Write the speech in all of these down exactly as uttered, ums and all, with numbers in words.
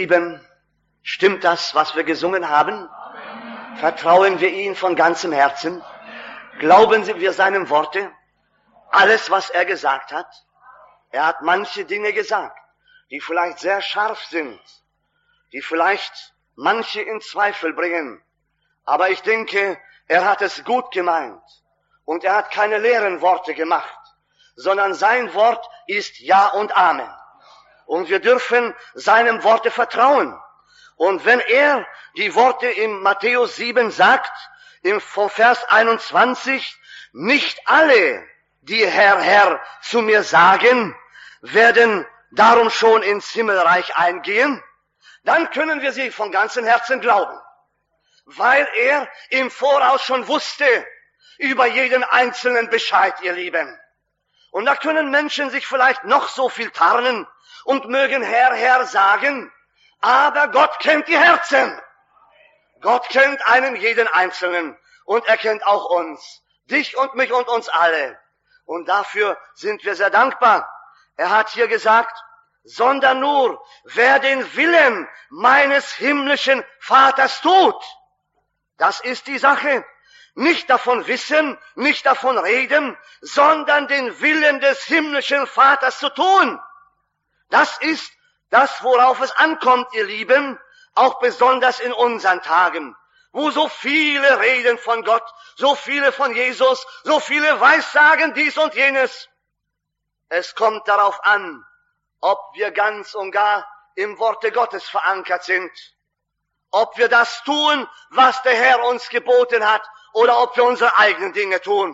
Lieben, stimmt das, was wir gesungen haben? Vertrauen wir ihm von ganzem Herzen? Glauben wir seinem Worte? Alles, was er gesagt hat? Er hat manche Dinge gesagt, die vielleicht sehr scharf sind, die vielleicht manche in Zweifel bringen. Aber ich denke, er hat es gut gemeint. Und er hat keine leeren Worte gemacht, sondern sein Wort ist Ja und Amen. Und wir dürfen seinem Worte vertrauen. Und wenn er die Worte in Matthäus sieben sagt, im Vers einundzwanzig, nicht alle, die Herr, Herr zu mir sagen, werden darum schon ins Himmelreich eingehen, dann können wir sie von ganzem Herzen glauben. Weil er im Voraus schon wusste über jeden Einzelnen Bescheid, ihr Lieben. Und da können Menschen sich vielleicht noch so viel tarnen und mögen Herr, Herr sagen, aber Gott kennt die Herzen. Gott kennt einen jeden Einzelnen und er kennt auch uns, dich und mich und uns alle. Und dafür sind wir sehr dankbar. Er hat hier gesagt, sondern nur, wer den Willen meines himmlischen Vaters tut. Das ist die Sache. Nicht davon wissen, nicht davon reden, sondern den Willen des himmlischen Vaters zu tun. Das ist das, worauf es ankommt, ihr Lieben, auch besonders in unseren Tagen, wo so viele reden von Gott, so viele von Jesus, so viele weissagen dies und jenes. Es kommt darauf an, ob wir ganz und gar im Worte Gottes verankert sind, ob wir das tun, was der Herr uns geboten hat, oder ob wir unsere eigenen Dinge tun.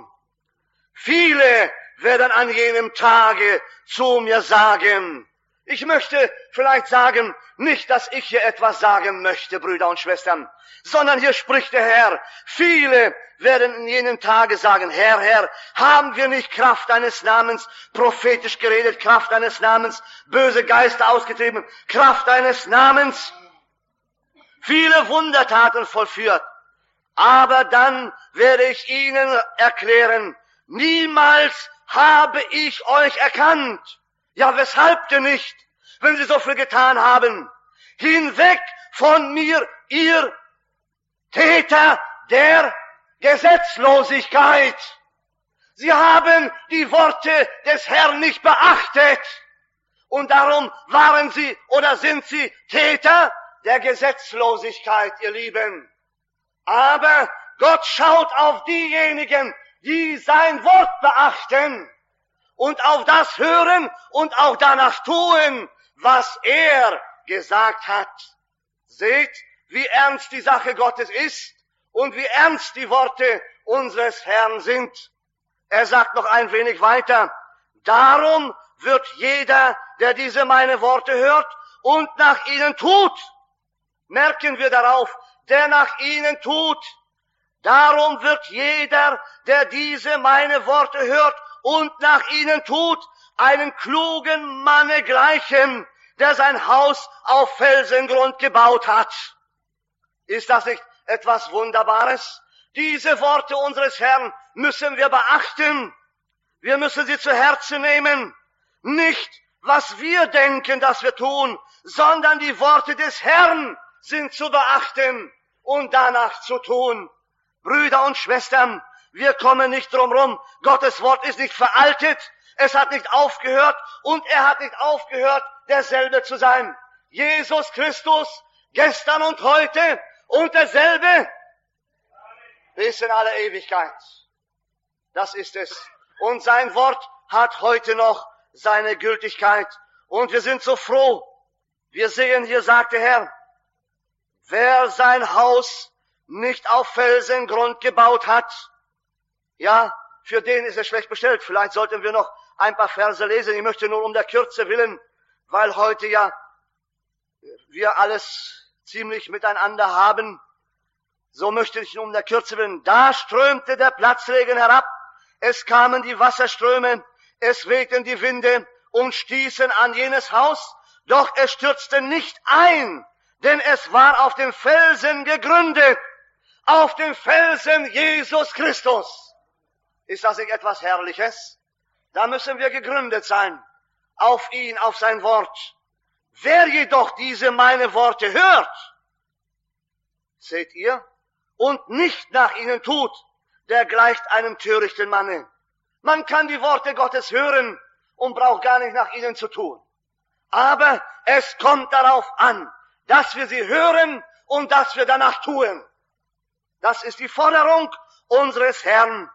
Viele werden an jenem Tage zu mir sagen, ich möchte vielleicht sagen, nicht, dass ich hier etwas sagen möchte, Brüder und Schwestern, sondern hier spricht der Herr. Viele werden in jenem Tage sagen, Herr, Herr, haben wir nicht Kraft deines Namens prophetisch geredet, Kraft deines Namens böse Geister ausgetrieben, Kraft deines Namens viele Wundertaten vollführt. Aber dann werde ich ihnen erklären, niemals habe ich euch erkannt. Ja, weshalb denn nicht, wenn sie so viel getan haben? Hinweg von mir, ihr Täter der Gesetzlosigkeit. Sie haben die Worte des Herrn nicht beachtet. Und darum waren sie oder sind sie Täter der Gesetzlosigkeit, ihr Lieben. Aber Gott schaut auf diejenigen, die sein Wort beachten und auf das hören und auch danach tun, was er gesagt hat. Seht, wie ernst die Sache Gottes ist und wie ernst die Worte unseres Herrn sind. Er sagt noch ein wenig weiter, darum wird jeder, der diese meine Worte hört und nach ihnen tut, merken wir darauf, der nach ihnen tut. Darum wird jeder, der diese meine Worte hört und nach ihnen tut, einen klugen Manne gleichen, der sein Haus auf Felsengrund gebaut hat. Ist das nicht etwas Wunderbares? Diese Worte unseres Herrn müssen wir beachten. Wir müssen sie zu Herzen nehmen. Nicht, was wir denken, dass wir tun, sondern die Worte des Herrn sind zu beachten und danach zu tun. Brüder und Schwestern, wir kommen nicht drum rum. Gottes Wort ist nicht veraltet. Es hat nicht aufgehört und er hat nicht aufgehört, derselbe zu sein. Jesus Christus, gestern und heute und derselbe bis in alle Ewigkeit. Das ist es. Und sein Wort hat heute noch seine Gültigkeit. Und wir sind so froh. Wir sehen, hier sagt der Herr, wer sein Haus nicht auf Felsengrund gebaut hat, ja, für den ist es schlecht bestellt. Vielleicht sollten wir noch ein paar Verse lesen. Ich möchte nur um der Kürze willen, weil heute ja wir alles ziemlich miteinander haben. So möchte ich nur um der Kürze willen. Da strömte der Platzregen herab. Es kamen die Wasserströme. Es wehten die Winde und stießen an jenes Haus. Doch es stürzte nicht ein, denn es war auf dem Felsen gegründet. Auf dem Felsen Jesus Christus. Ist das nicht etwas Herrliches? Da müssen wir gegründet sein. Auf ihn, auf sein Wort. Wer jedoch diese meine Worte hört, seht ihr, und nicht nach ihnen tut, der gleicht einem törichten Manne. Man kann die Worte Gottes hören und braucht gar nicht nach ihnen zu tun. Aber es kommt darauf an, dass wir sie hören und dass wir danach tun. Das ist die Forderung unseres Herrn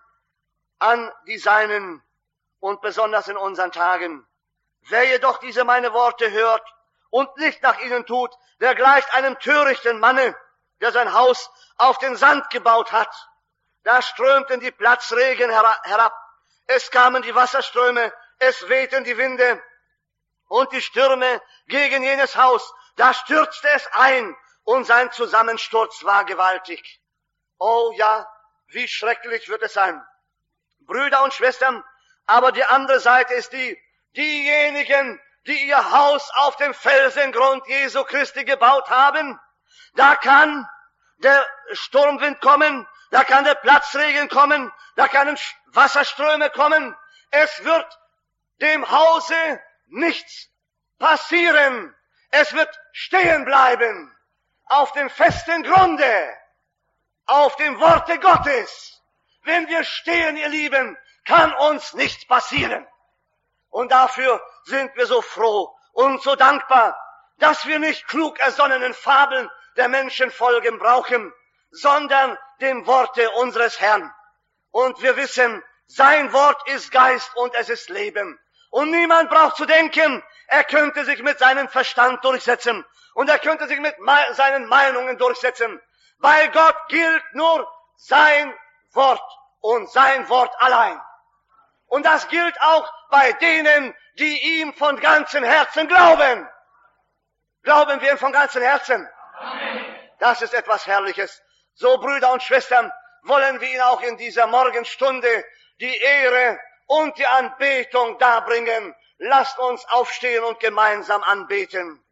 an die Seinen und besonders in unseren Tagen. Wer jedoch diese meine Worte hört und nicht nach ihnen tut, der gleicht einem törichten Manne, der sein Haus auf den Sand gebaut hat. Da strömten die Platzregen herab, es kamen die Wasserströme, es wehten die Winde und die Stürme gegen jenes Haus. Da stürzte es ein und sein Zusammensturz war gewaltig. Oh ja, wie schrecklich wird es sein. Brüder und Schwestern, aber die andere Seite ist die, diejenigen, die ihr Haus auf dem Felsengrund Jesu Christi gebaut haben, da kann der Sturmwind kommen, da kann der Platzregen kommen, da können Wasserströme kommen. Es wird dem Hause nichts passieren. Es wird stehen bleiben auf dem festen Grunde, auf dem Worte Gottes. Wenn wir stehen, ihr Lieben, kann uns nichts passieren. Und dafür sind wir so froh und so dankbar, dass wir nicht klug ersonnenen Fabeln der Menschen folgen brauchen, sondern dem Worte unseres Herrn. Und wir wissen, sein Wort ist Geist und es ist Leben. Und niemand braucht zu denken, er könnte sich mit seinem Verstand durchsetzen und er könnte sich mit seinen Meinungen durchsetzen. Bei Gott gilt nur sein Wort und sein Wort allein. Und das gilt auch bei denen, die ihm von ganzem Herzen glauben. Glauben wir ihm von ganzem Herzen? Amen. Das ist etwas Herrliches. So, Brüder und Schwestern, wollen wir ihn auch in dieser Morgenstunde die Ehre und die Anbetung darbringen. Lasst uns aufstehen und gemeinsam anbeten.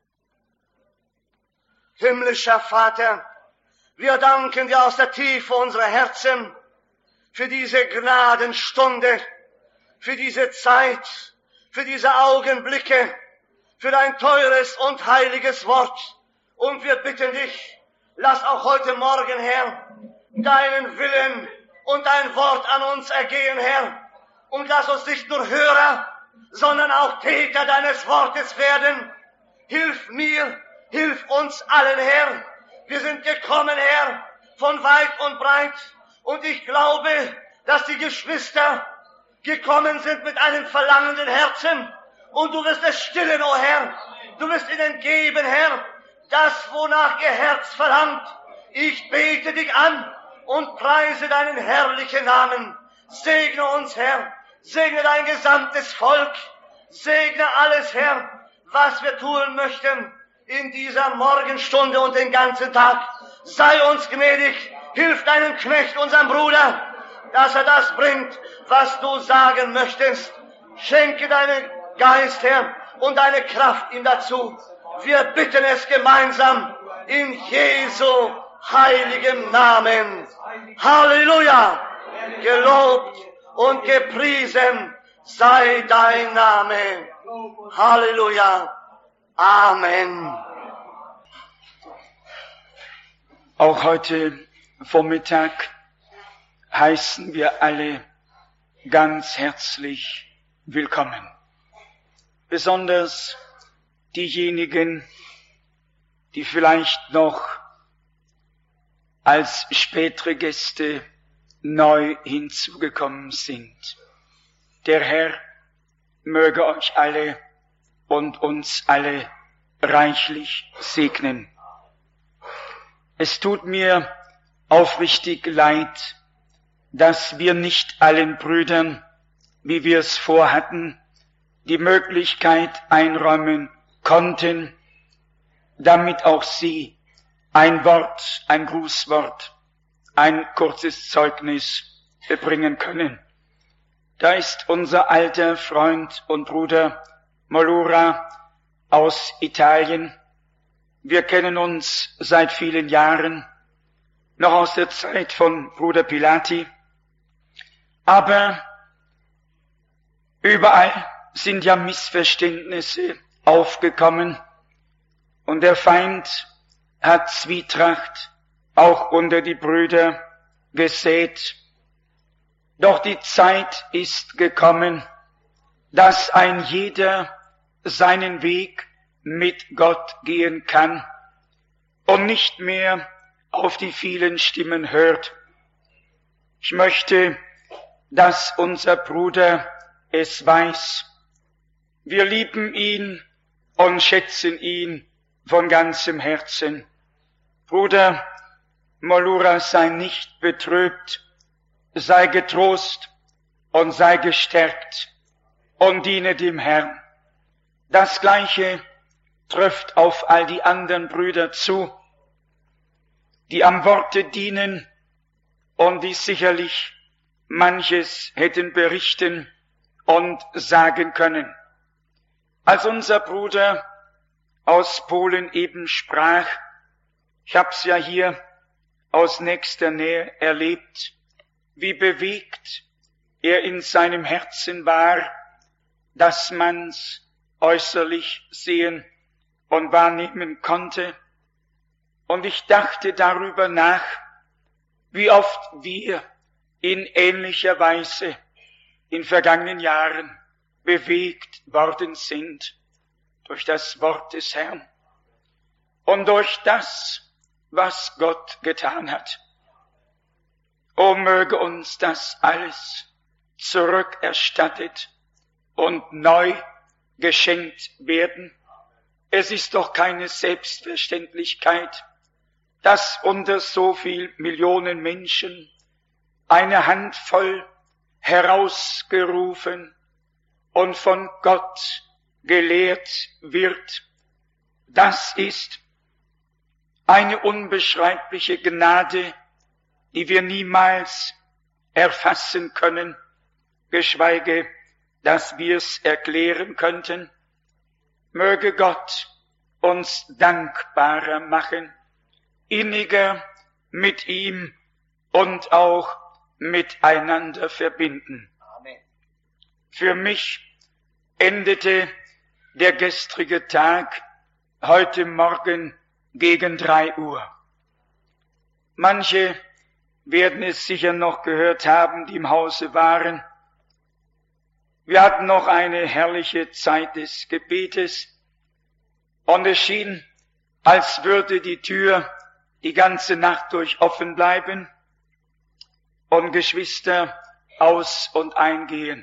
Himmlischer Vater, wir danken dir aus der Tiefe unserer Herzen für diese Gnadenstunde, für diese Zeit, für diese Augenblicke, für dein teures und heiliges Wort. Und wir bitten dich, lass auch heute Morgen, Herr, deinen Willen und dein Wort an uns ergehen, Herr. Und lass uns nicht nur Hörer, sondern auch Täter deines Wortes werden. Hilf mir, hilf uns allen, Herr. Wir sind gekommen, Herr, von weit und breit. Und ich glaube, dass die Geschwister gekommen sind mit einem verlangenden Herzen. Und du wirst es stillen, o Herr. Du wirst ihnen geben, Herr, das, wonach ihr Herz verlangt. Ich bete dich an und preise deinen herrlichen Namen. Segne uns, Herr. Segne dein gesamtes Volk. Segne alles, Herr, was wir tun möchten in dieser Morgenstunde und den ganzen Tag. Sei uns gnädig. Hilf deinem Knecht, unserem Bruder, dass er das bringt, was du sagen möchtest. Schenke deinen Geist, Herr, und deine Kraft ihm dazu. Wir bitten es gemeinsam in Jesu heiligem Namen. Halleluja! Gelobt und gepriesen sei dein Name. Halleluja! Amen. Auch heute Vormittag heißen wir alle ganz herzlich willkommen. Besonders diejenigen, die vielleicht noch als spätere Gäste neu hinzugekommen sind. Der Herr möge euch alle und uns alle reichlich segnen. Es tut mir aufrichtig leid, dass wir nicht allen Brüdern, wie wir es vorhatten, die Möglichkeit einräumen konnten, damit auch sie ein Wort, ein Grußwort, ein kurzes Zeugnis bringen können. Da ist unser alter Freund und Bruder Molura aus Italien. Wir kennen uns seit vielen Jahren, noch aus der Zeit von Bruder Pilati. Aber überall sind ja Missverständnisse aufgekommen Und der Feind hat Zwietracht auch unter die Brüder gesät. Doch die Zeit ist gekommen, dass ein jeder seinen Weg mit Gott gehen kann und nicht mehr auf die vielen Stimmen hört. Ich möchte, dass unser Bruder es weiß. Wir lieben ihn und schätzen ihn von ganzem Herzen. Bruder Molura, sei nicht betrübt, sei getrost und sei gestärkt und diene dem Herrn. Das Gleiche trifft auf all die anderen Brüder zu, die am Worte dienen und die sicherlich manches hätten berichten und sagen können. Als unser Bruder aus Polen eben sprach, ich hab's ja hier aus nächster Nähe erlebt, wie bewegt er in seinem Herzen war, dass man's äußerlich sehen und wahrnehmen konnte. Und ich dachte darüber nach, wie oft wir in ähnlicher Weise in vergangenen Jahren bewegt worden sind durch das Wort des Herrn und durch das, was Gott getan hat. O möge uns das alles zurückerstattet und neu geschenkt werden. Es ist doch keine Selbstverständlichkeit, dass unter so viel Millionen Menschen eine Handvoll herausgerufen und von Gott gelehrt wird. Das ist eine unbeschreibliche Gnade, die wir niemals erfassen können, geschweige, dass wir es erklären könnten. Möge Gott uns dankbarer machen, inniger mit ihm und auch miteinander verbinden. Amen. Für mich endete der gestrige Tag heute Morgen gegen drei Uhr. Manche werden es sicher noch gehört haben, die im Hause waren. Wir hatten noch eine herrliche Zeit des Gebetes und es schien, als würde die Tür die ganze Nacht durch offen bleiben und Geschwister aus- und eingehen.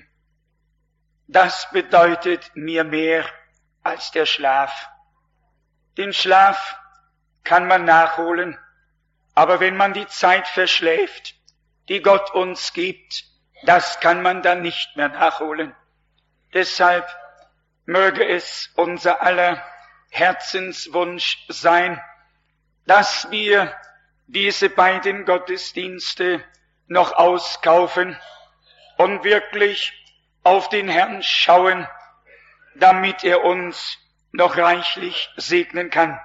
Das bedeutet mir mehr als der Schlaf. Den Schlaf kann man nachholen, aber wenn man die Zeit verschläft, die Gott uns gibt, das kann man dann nicht mehr nachholen. Deshalb möge es unser aller Herzenswunsch sein, dass wir diese beiden Gottesdienste noch auskaufen und wirklich auf den Herrn schauen, damit er uns noch reichlich segnen kann.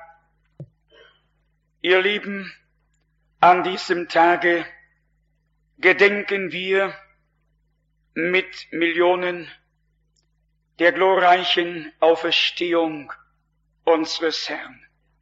Ihr Lieben, an diesem Tage gedenken wir mit Millionen der glorreichen Auferstehung unseres Herrn.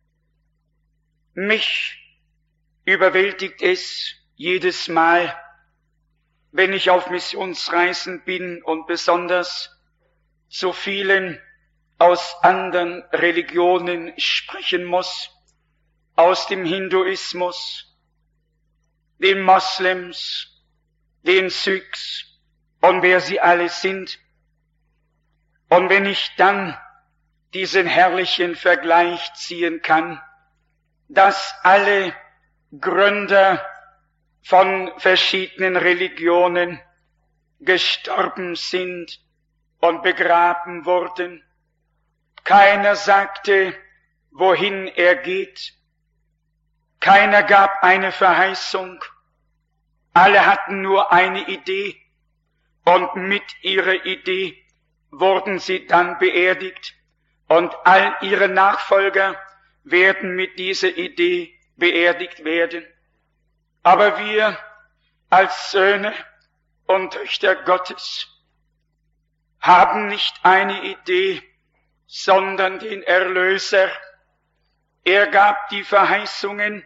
Mich überwältigt es jedes Mal, wenn ich auf Missionsreisen bin und besonders zu vielen aus anderen Religionen sprechen muss, aus dem Hinduismus, den Moslems, den Sikhs und wer sie alle sind. Und wenn ich dann diesen herrlichen Vergleich ziehen kann, dass alle Gründer von verschiedenen Religionen gestorben sind und begraben wurden. Keiner sagte, wohin er geht. Keiner gab eine Verheißung. Alle hatten nur eine Idee und mit ihrer Idee wurden sie dann beerdigt und all ihre Nachfolger werden mit dieser Idee beerdigt werden. Aber wir als Söhne und Töchter Gottes haben nicht eine Idee, sondern den Erlöser, Er gab die Verheißungen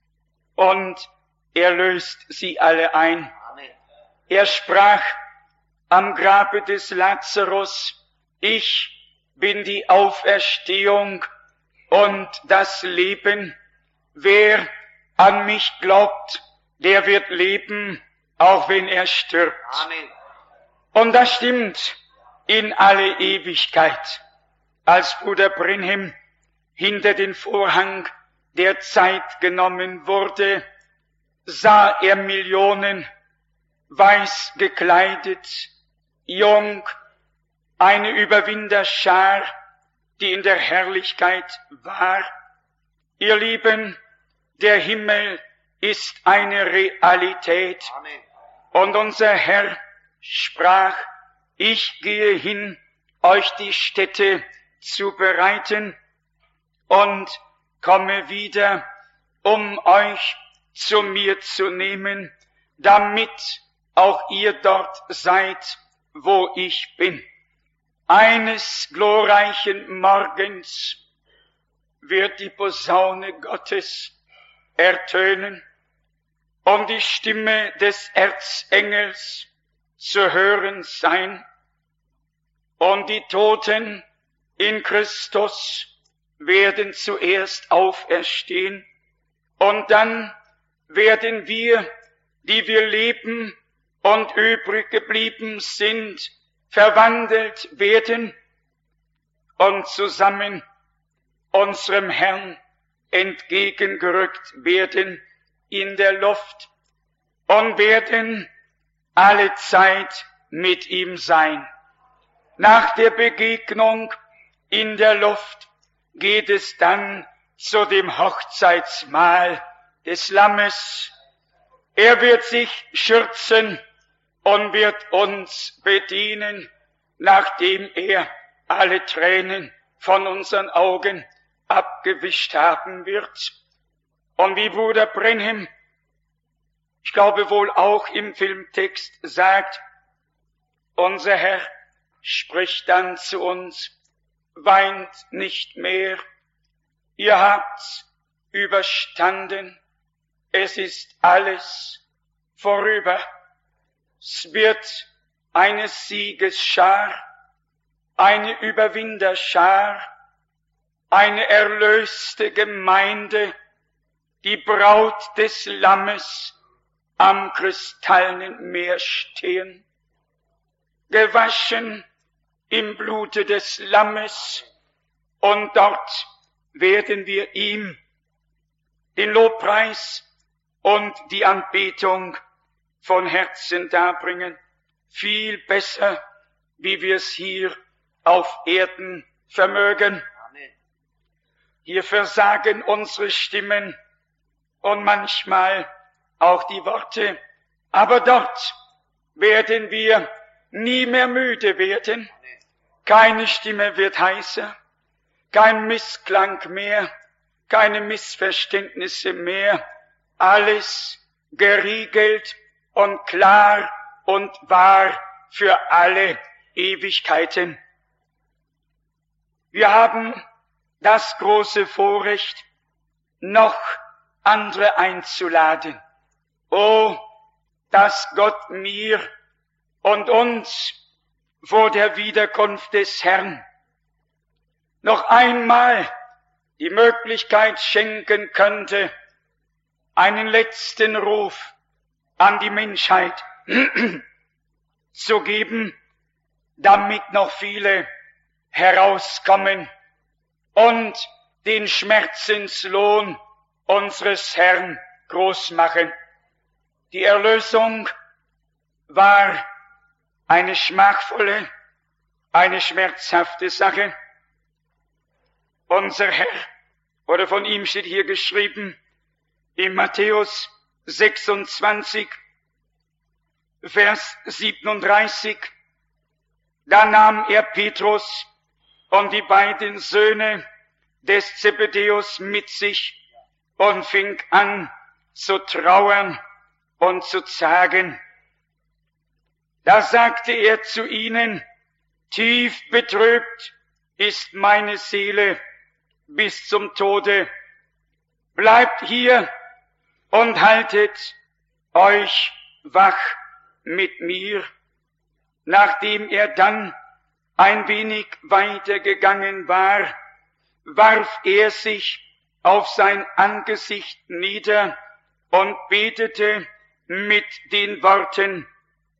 und er löst sie alle ein. Amen. Er sprach am Grabe des Lazarus, ich bin die Auferstehung und das Leben. Wer an mich glaubt, der wird leben, auch wenn er stirbt. Amen. Und das stimmt in alle Ewigkeit. Als Bruder Brenhem hinter den Vorhang der Zeit genommen wurde, sah er Millionen, weiß gekleidet, jung, eine Überwinderschar, die in der Herrlichkeit war. Ihr Lieben, der Himmel ist eine Realität. Amen. Und unser Herr sprach, ich gehe hin, euch die Stätte zu bereiten und komme wieder, um euch zu mir zu nehmen, damit auch ihr dort seid, wo ich bin. Eines glorreichen Morgens wird die Posaune Gottes ertönen, um die Stimme des Erzengels zu hören sein, und die Toten in Christus werden zuerst auferstehen, und dann werden wir, die wir leben und übrig geblieben sind, verwandelt werden und zusammen unserem Herrn entgegengerückt werden in der Luft und werden alle Zeit mit ihm sein. Nach der Begegnung in der Luft geht es dann zu dem Hochzeitsmahl des Lammes. Er wird sich schürzen und wird uns bedienen, nachdem er alle Tränen von unseren Augen abgewischt haben wird. Und wie Bruder Brenhem, ich glaube wohl auch im Filmtext sagt, unser Herr spricht dann zu uns, weint nicht mehr, ihr habt's überstanden, es ist alles vorüber. Es wird eine Siegesschar, eine Überwinderschar, eine erlöste Gemeinde, die Braut des Lammes am kristallenen Meer stehen, gewaschen im Blute des Lammes, und dort werden wir ihm den Lobpreis und die Anbetung von Herzen darbringen, viel besser, wie wir es hier auf Erden vermögen. Amen. Hier versagen unsere Stimmen und manchmal auch die Worte, aber dort werden wir nie mehr müde werden. Keine Stimme wird heißer, kein Missklang mehr, keine Missverständnisse mehr, alles geriegelt und klar und wahr für alle Ewigkeiten. Wir haben das große Vorrecht, noch andere einzuladen. Oh, dass Gott mir und uns vor der Wiederkunft des Herrn noch einmal die Möglichkeit schenken könnte, einen letzten Ruf an die Menschheit zu geben, damit noch viele herauskommen und den Schmerzenslohn unseres Herrn groß machen. Die Erlösung war eine schmachvolle, eine schmerzhafte Sache. Unser Herr, oder von ihm steht hier geschrieben, in Matthäus sechsundzwanzig, Vers siebenunddreißig, da nahm er Petrus und die beiden Söhne des Zebedäus mit sich und fing an zu trauern und zu zagen. Da sagte er zu ihnen, tief betrübt ist meine Seele bis zum Tode. Bleibt hier und haltet euch wach mit mir. Nachdem er dann ein wenig weiter gegangen war, warf er sich auf sein Angesicht nieder und betete mit den Worten: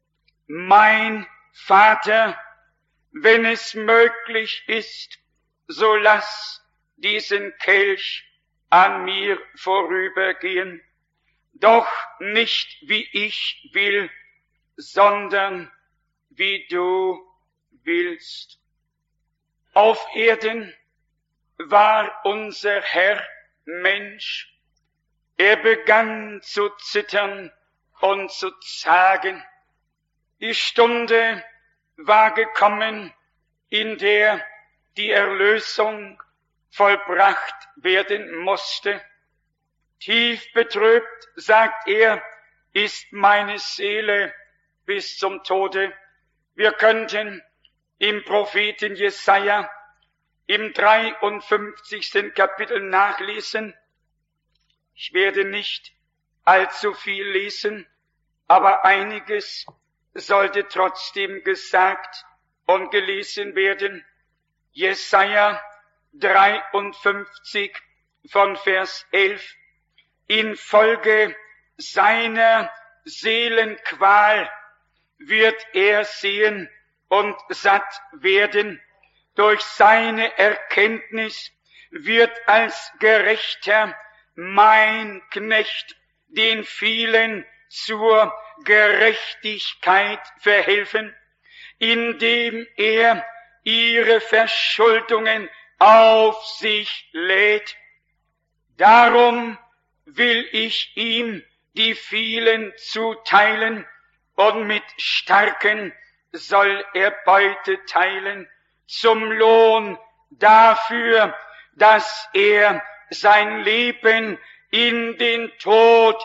Mein Vater, wenn es möglich ist, so lass diesen Kelch an mir vorübergehen, doch nicht wie ich will, sondern wie du willst. Auf Erden war unser Herr Mensch. Er begann zu zittern und zu zagen. Die Stunde war gekommen, in der die Erlösung vollbracht werden musste. Tief betrübt, sagt er, ist meine Seele bis zum Tode. Wir könnten im Propheten Jesaja im dreiundfünfzigsten Kapitel nachlesen. Ich werde nicht allzu viel lesen, aber einiges sollte trotzdem gesagt und gelesen werden. Jesaja dreiundfünfzig von Vers elf. Infolge seiner Seelenqual wird er sehen und satt werden. Durch seine Erkenntnis wird als Gerechter mein Knecht den vielen zur Gerechtigkeit verhelfen, indem er ihre Verschuldungen auf sich lädt. Darum will ich ihm die vielen zuteilen, und mit Starken soll er Beute teilen, zum Lohn dafür, dass er sein Leben in den Tod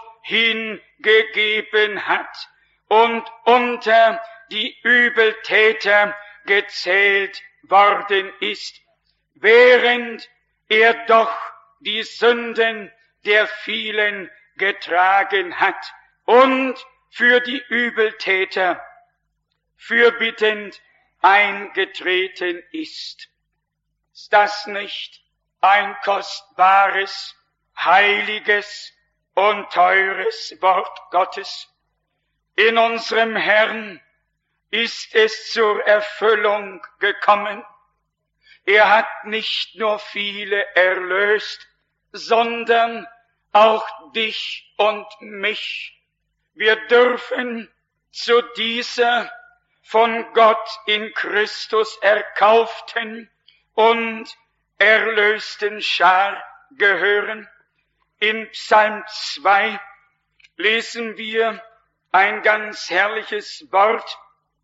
hingegeben hat und unter die Übeltäter gezählt worden ist, während er doch die Sünden der vielen getragen hat und für die Übeltäter fürbittend eingetreten ist. Ist das nicht ein kostbares, heiliges und teures Wort Gottes? In unserem Herrn ist es zur Erfüllung gekommen. Er hat nicht nur viele erlöst, sondern auch dich und mich. Wir dürfen zu dieser von Gott in Christus erkauften und erlösten Schar gehören. In Psalm zwei lesen wir ein ganz herrliches Wort,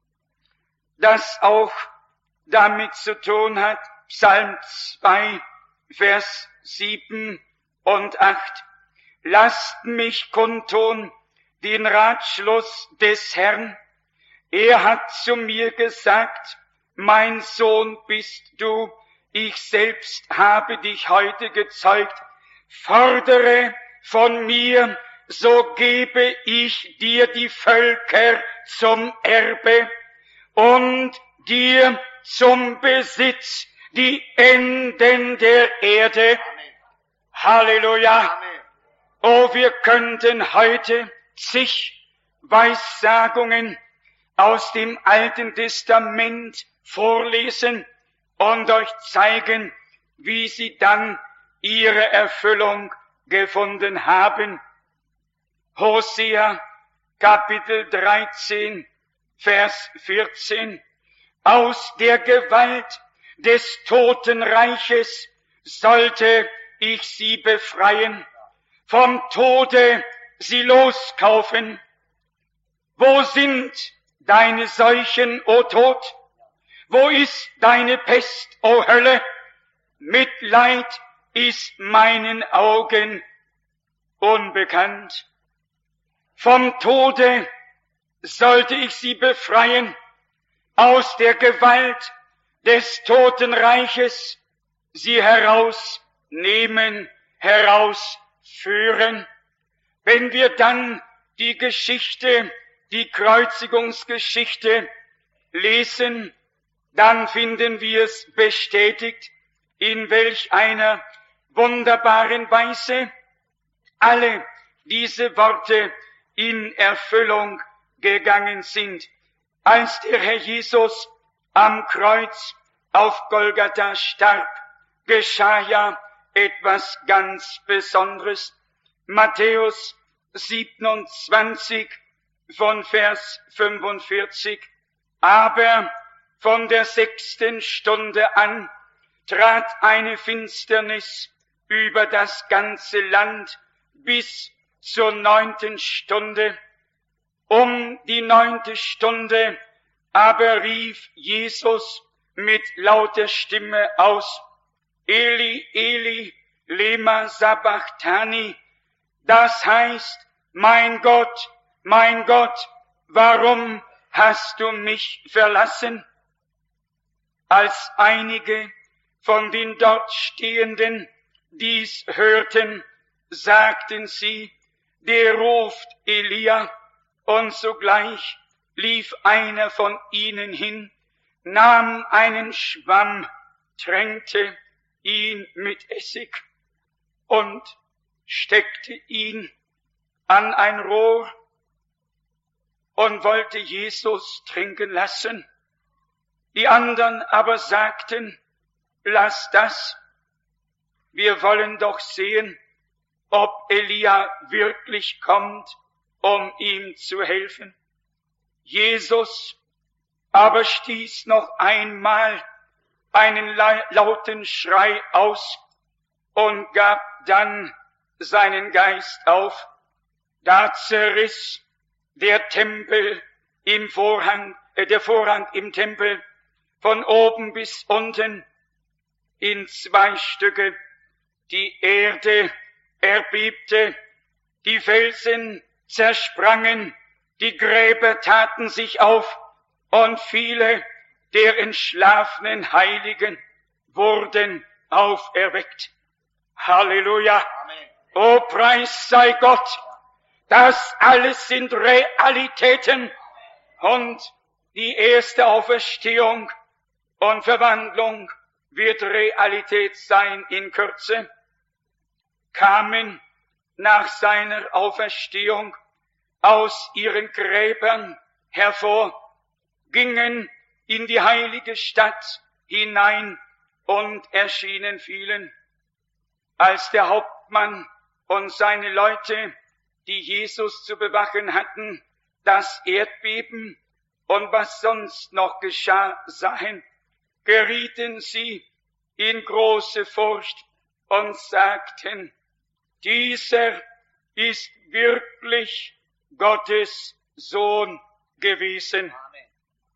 das auch damit zu tun hat. Psalm zwei, Vers sieben und acht. Lasst mich kundtun den Ratschluss des Herrn. Er hat zu mir gesagt, mein Sohn bist du, ich selbst habe dich heute gezeugt. Fordere von mir, so gebe ich dir die Völker zum Erbe und dir zum Besitz die Enden der Erde. Amen. Halleluja. Amen. Oh, wir könnten heute zig Weissagungen aus dem Alten Testament vorlesen und euch zeigen, wie sie dann ihre Erfüllung gefunden haben. Hosea, Kapitel dreizehn, Vers vierzehn. Aus der Gewalt des Totenreiches sollte ich sie befreien, vom Tode sie loskaufen. Wo sind deine Seuchen, o Tod? Wo ist deine Pest, o Hölle? Mitleid ist meinen Augen unbekannt. Vom Tode sollte ich sie befreien, aus der Gewalt des Totenreiches sie heraus nehmen, herausführen. Wenn wir dann die Geschichte, die Kreuzigungsgeschichte lesen, dann finden wir es bestätigt, in welch einer wunderbaren Weise alle diese Worte in Erfüllung gegangen sind. Als der Herr Jesus am Kreuz auf Golgatha starb, geschah ja etwas ganz Besonderes. Matthäus siebenundzwanzig von Vers fünfundvierzig. Aber von der sechsten Stunde an trat eine Finsternis über das ganze Land bis zur neunten Stunde. Um die neunte Stunde aber rief Jesus mit lauter Stimme aus: Eli, Eli, lema sabachthani. Das heißt, mein Gott, mein Gott, warum hast du mich verlassen? Als einige von den dort Stehenden dies hörten, sagten sie, der ruft Elia, und sogleich lief einer von ihnen hin, nahm einen Schwamm, tränkte ihn mit Essig und steckte ihn an ein Rohr und wollte Jesus trinken lassen. Die anderen aber sagten, lass das, wir wollen doch sehen, ob Elia wirklich kommt, um ihm zu helfen. Jesus aber stieß noch einmal einen lauten Schrei aus und gab dann seinen Geist auf. Da zerriss der Tempel im Vorhang, äh, der Vorhang im Tempel von oben bis unten in zwei Stücke. Die Erde erbebte, die Felsen zersprangen, die Gräber taten sich auf und viele der entschlafenen Heiligen wurden auferweckt. Halleluja! Amen. O Preis sei Gott! Das alles sind Realitäten und die erste Auferstehung und Verwandlung wird Realität sein in Kürze. Kamen nach seiner Auferstehung aus ihren Gräbern hervor, gingen in die heilige Stadt hinein und erschienen vielen. Als der Hauptmann und seine Leute, die Jesus zu bewachen hatten, das Erdbeben und was sonst noch geschah, sahen, gerieten sie in große Furcht und sagten, dieser ist wirklich Gottes Sohn gewesen. Amen.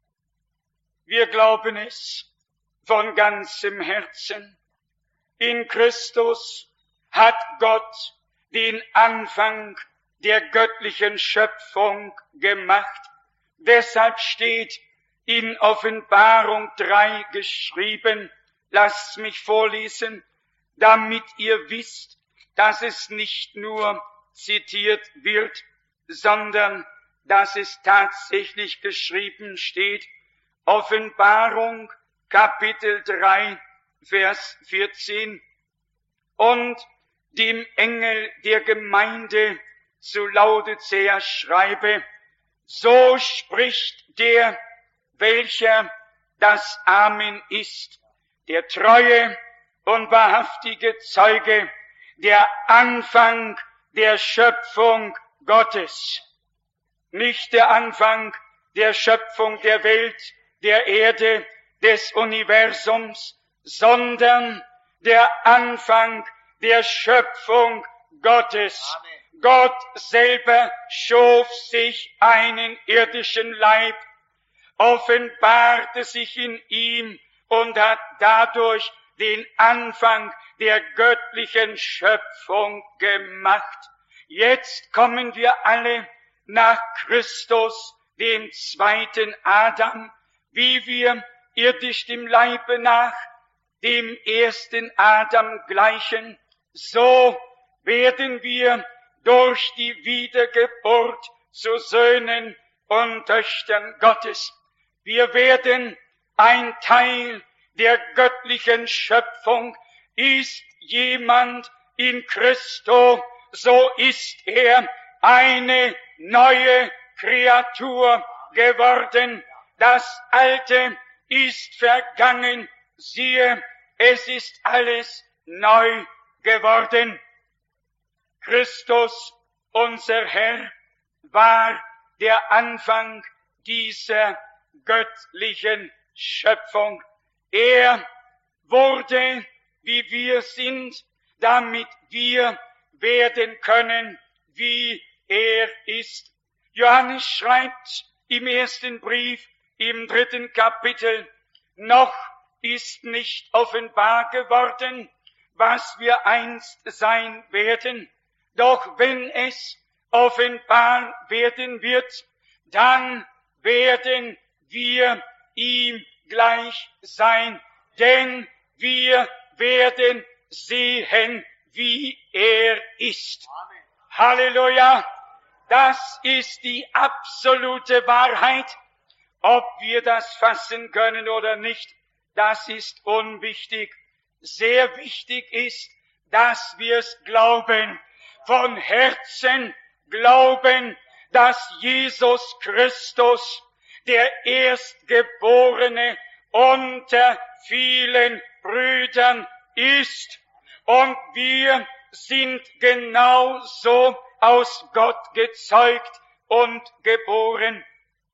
Wir glauben es von ganzem Herzen. In Christus hat Gott den Anfang der göttlichen Schöpfung gemacht. Deshalb steht in Offenbarung drei geschrieben, lasst mich vorlesen, damit ihr wisst, dass es nicht nur zitiert wird, sondern dass es tatsächlich geschrieben steht. Offenbarung Kapitel drei, Vers vierzehn. Und dem Engel der Gemeinde zu Laodicea schreibe, so spricht der, welcher das Amen ist, der treue und wahrhaftige Zeuge, der Anfang der Schöpfung Gottes. Nicht der Anfang der Schöpfung der Welt, der Erde, des Universums, sondern der Anfang der Schöpfung Gottes. Amen. Gott selber schuf sich einen irdischen Leib, offenbarte sich in ihm und hat dadurch den Anfang der göttlichen Schöpfung gemacht. Jetzt kommen wir alle nach Christus, dem zweiten Adam, wie wir irdisch dem Leibe nach dem ersten Adam gleichen, so werden wir durch die Wiedergeburt zu Söhnen und Töchtern Gottes. Wir werden ein Teil der göttlichen Schöpfung. Ist jemand in Christo, so ist er eine neue Kreatur geworden. Das Alte ist vergangen. Siehe, es ist alles neu geworden. Christus, unser Herr, war der Anfang dieser göttlichen Schöpfung. Er wurde, wie wir sind, damit wir werden können, wie er ist. Johannes schreibt im ersten Brief, im dritten Kapitel, noch ist nicht offenbar geworden, was wir einst sein werden. Doch wenn es offenbar werden wird, dann werden wir ihm gleich sein, denn wir werden sehen, wie er ist. Amen. Halleluja! Das ist die absolute Wahrheit. Ob wir das fassen können oder nicht, das ist unwichtig. Sehr wichtig ist, dass wir es glauben, von Herzen glauben, dass Jesus Christus der Erstgeborene unter vielen Brüdern ist. Und wir sind genauso aus Gott gezeugt und geboren.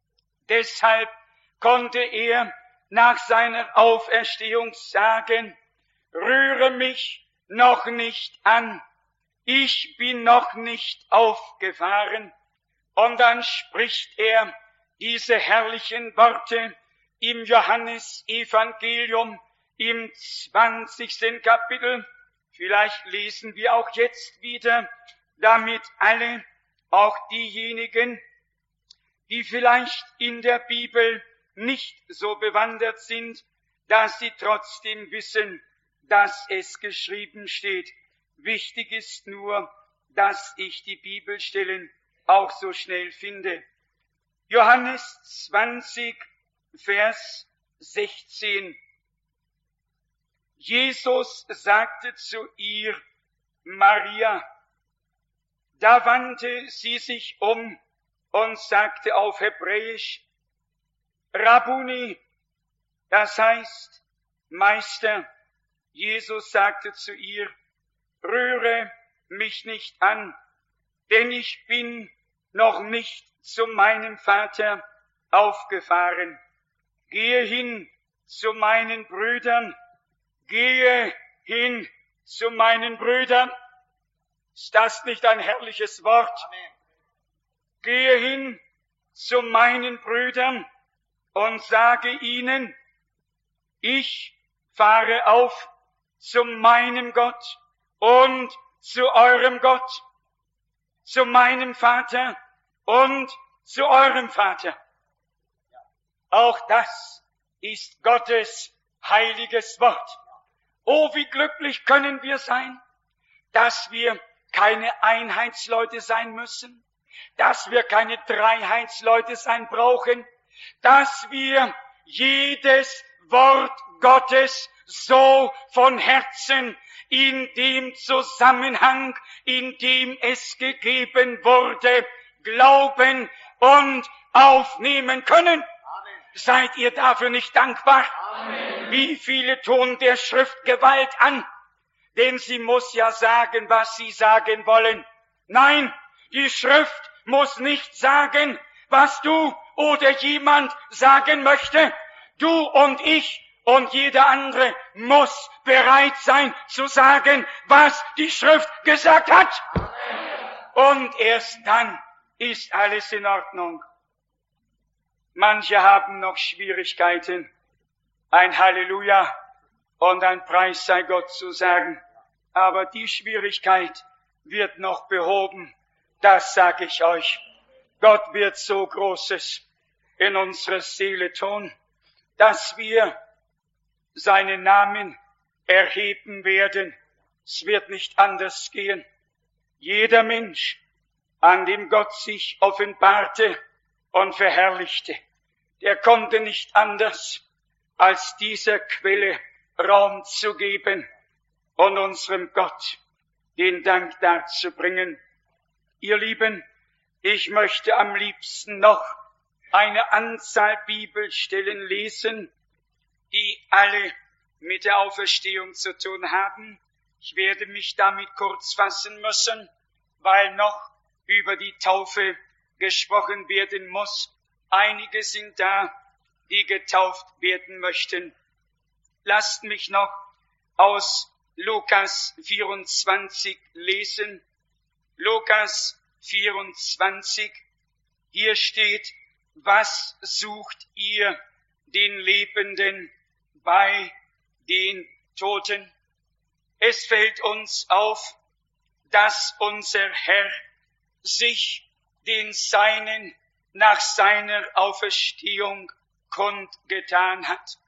Deshalb konnte er nach seiner Auferstehung sagen, rühre mich noch nicht an, ich bin noch nicht aufgefahren. Und dann spricht er diese herrlichen Worte im Johannesevangelium im zwanzigsten Kapitel. Vielleicht lesen wir auch jetzt wieder, damit alle, auch diejenigen, die vielleicht in der Bibel nicht so bewandert sind, dass sie trotzdem wissen, dass es geschrieben steht. Wichtig ist nur, dass ich die Bibelstellen auch so schnell finde. Johannes zwanzig, Vers sechzehn. Jesus sagte zu ihr, Maria. Da wandte sie sich um und sagte auf Hebräisch, Rabbuni, das heißt Meister. Jesus sagte zu ihr, rühre mich nicht an, denn ich bin noch nicht zu meinem Vater aufgefahren. Gehe hin zu meinen Brüdern, gehe hin zu meinen Brüdern. Ist das nicht ein herrliches Wort? Amen. Gehe hin zu meinen Brüdern und sage ihnen, ich fahre auf zu meinem Gott und zu eurem Gott, zu meinem Vater und zu eurem Vater. Auch das ist Gottes heiliges Wort. Oh, wie glücklich können wir sein, dass wir keine Einheitsleute sein müssen, dass wir keine Dreiheitsleute sein brauchen, dass wir jedes Wort Gottes so von Herzen in dem Zusammenhang, in dem es gegeben wurde, glauben und aufnehmen können. Amen. Seid ihr dafür nicht dankbar? Amen. Wie viele tun der Schrift Gewalt an? Denn sie muss ja sagen, was sie sagen wollen. Nein, die Schrift muss nicht sagen, was du oder jemand sagen möchte. Du und ich und jeder andere muss bereit sein zu sagen, was die Schrift gesagt hat. Amen. Und erst dann ist alles in Ordnung. Manche haben noch Schwierigkeiten, ein Halleluja und ein Preis sei Gott zu sagen. Aber die Schwierigkeit wird noch behoben, das sage ich euch. Gott wird so Großes in unserer Seele tun, dass wir seinen Namen erheben werden. Es wird nicht anders gehen. Jeder Mensch, an dem Gott sich offenbarte und verherrlichte, der konnte nicht anders, als dieser Quelle Raum zu geben und unserem Gott den Dank darzubringen. Ihr Lieben, ich möchte am liebsten noch eine Anzahl Bibelstellen lesen, die alle mit der Auferstehung zu tun haben. Ich werde mich damit kurz fassen müssen, weil noch über die Taufe gesprochen werden muss. Einige sind da, die getauft werden möchten. Lasst mich noch aus Lukas vierundzwanzig lesen. Lukas vierundzwanzig. Hier steht: Was sucht ihr den Lebenden bei den Toten? Es fällt uns auf, dass unser Herr sich den Seinen nach seiner Auferstehung kundgetan hat.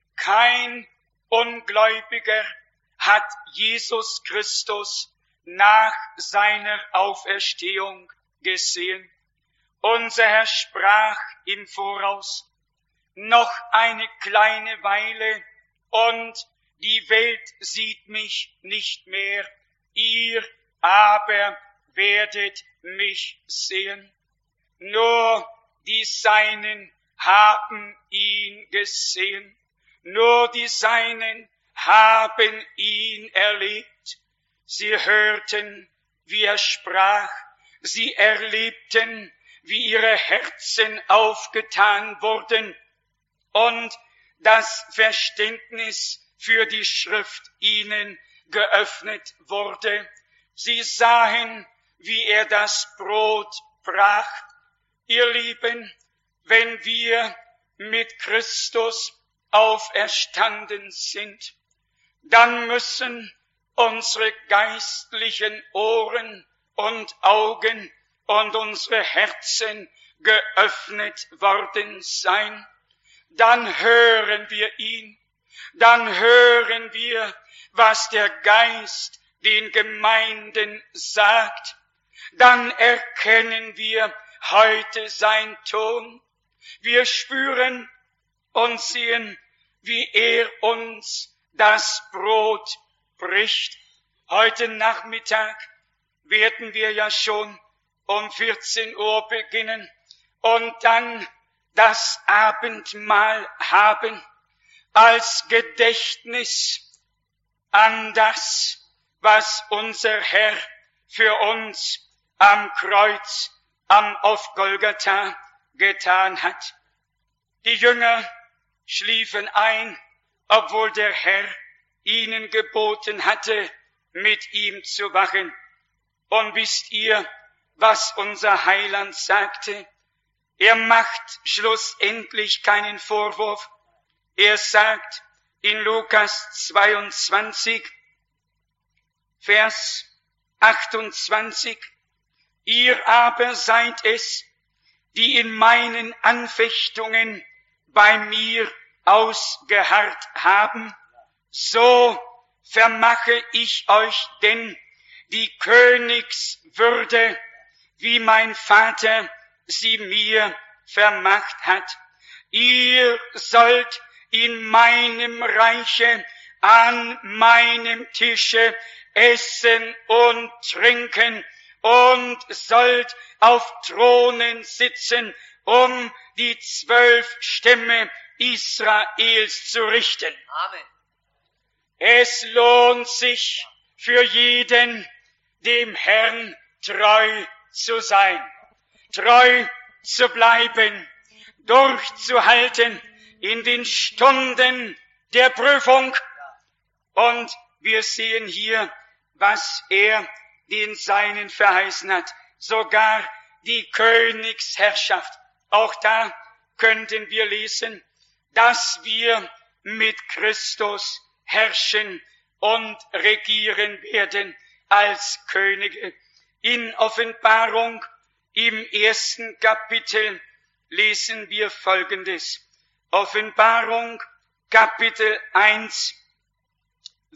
Kein Ungläubiger hat Jesus Christus nach seiner Auferstehung gesehen. Unser Herr sprach im Voraus: Noch eine kleine Weile und die Welt sieht mich nicht mehr, ihr aber werdet mich sehen. Nur die Seinen haben ihn gesehen, nur die Seinen haben ihn erlebt. Sie hörten, wie er sprach, sie erlebten, wie ihre Herzen aufgetan wurden und das Verständnis für die Schrift ihnen geöffnet wurde. Sie sahen, wie er das Brot brach. Ihr Lieben, wenn wir mit Christus auferstanden sind, dann müssen unsere geistlichen Ohren und Augen und unsere Herzen geöffnet worden sein. Dann hören wir ihn, dann hören wir, was der Geist den Gemeinden sagt. Dann erkennen wir heute sein Ton. Wir spüren und sehen, wie er uns das Brot bricht. Heute Nachmittag werden wir ja schon um vierzehn Uhr beginnen und dann das Abendmahl haben als Gedächtnis an das, was unser Herr für uns am Kreuz, am auf Golgatha getan hat. Die Jünger schliefen ein, obwohl der Herr ihnen geboten hatte, mit ihm zu wachen. Und wisst ihr, was unser Heiland sagte? Er macht schlussendlich keinen Vorwurf. Er sagt in Lukas zweiundzwanzig, Vers achtundzwanzig, ihr aber seid es, die in meinen Anfechtungen bei mir ausgeharrt haben, so vermache ich euch denn die Königswürde, wie mein Vater sie mir vermacht hat. Ihr sollt in meinem Reiche an meinem Tische essen und trinken und sollt auf Thronen sitzen, um die zwölf Stämme Israels zu richten. Amen. Es lohnt sich für jeden, dem Herrn treu zu sein, treu zu bleiben, durchzuhalten in den Stunden der Prüfung. Und wir sehen hier, was er den Seinen verheißen hat. Sogar die Königsherrschaft. Auch da könnten wir lesen, dass wir mit Christus herrschen und regieren werden als Könige. In Offenbarung im ersten Kapitel lesen wir Folgendes. Offenbarung Kapitel eins,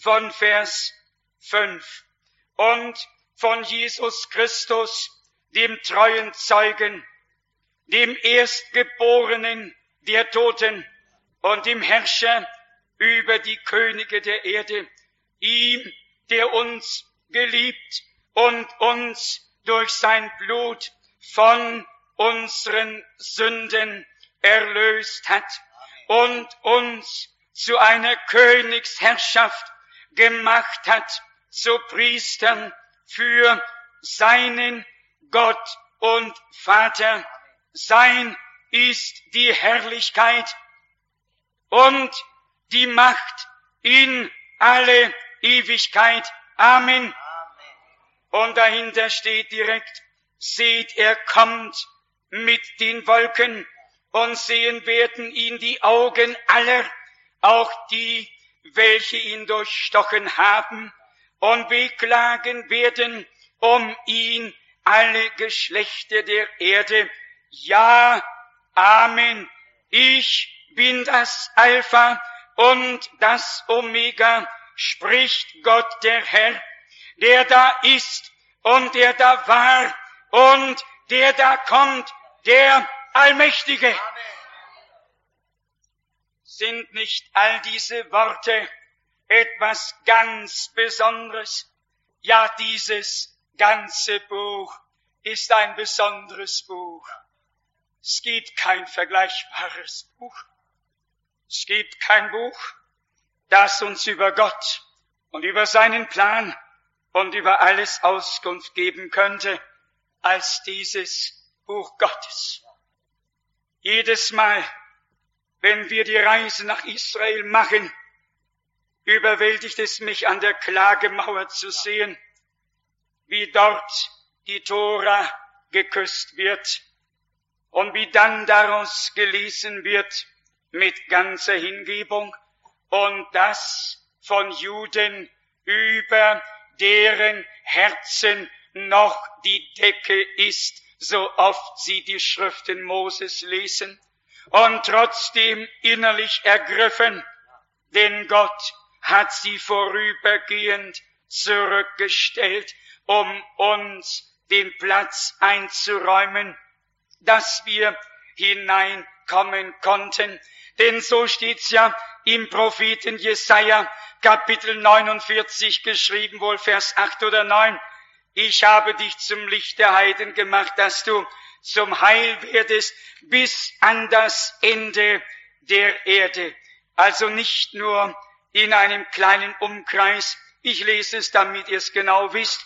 von Vers fünf. Und von Jesus Christus, dem treuen Zeugen, dem Erstgeborenen der Toten und dem Herrscher über die Könige der Erde, ihm, der uns geliebt und uns durch sein Blut von unseren Sünden erlöst hat und uns zu einer Königsherrschaft gemacht hat, zu Priestern für seinen Gott und Vater. Sein ist die Herrlichkeit und die Macht in alle Ewigkeit. Amen. Und dahinter steht direkt, seht, er kommt mit den Wolken, und sehen werden ihn die Augen aller, auch die, welche ihn durchstochen haben, und beklagen werden um ihn alle Geschlechter der Erde. Ja, Amen. Ich bin das Alpha und das Omega, spricht Gott der Herr, der da ist und der da war und der da kommt, der Allmächtige. Amen. Sind nicht all diese Worte etwas ganz Besonderes? Ja, dieses ganze Buch ist ein besonderes Buch. Es gibt kein vergleichbares Buch. Es gibt kein Buch, das uns über Gott und über seinen Plan und über alles Auskunft geben könnte, als dieses Buch Gottes. Jedes Mal, wenn wir die Reise nach Israel machen, überwältigt es mich, an der Klagemauer zu sehen, wie dort die Tora geküsst wird und wie dann daraus gelesen wird mit ganzer Hingebung, und das von Juden, über deren Herzen noch die Decke ist, so oft sie die Schriften Moses lesen, und trotzdem innerlich ergriffen, denn Gott hat sie vorübergehend zurückgestellt, um uns den Platz einzuräumen, dass wir hineinkommen konnten. Denn so steht's ja im Propheten Jesaja, Kapitel neunundvierzig, geschrieben, wohl Vers acht oder neun. Ich habe dich zum Licht der Heiden gemacht, dass du zum Heil werdest bis an das Ende der Erde. Also nicht nur in einem kleinen Umkreis. Ich lese es, damit ihr es genau wisst.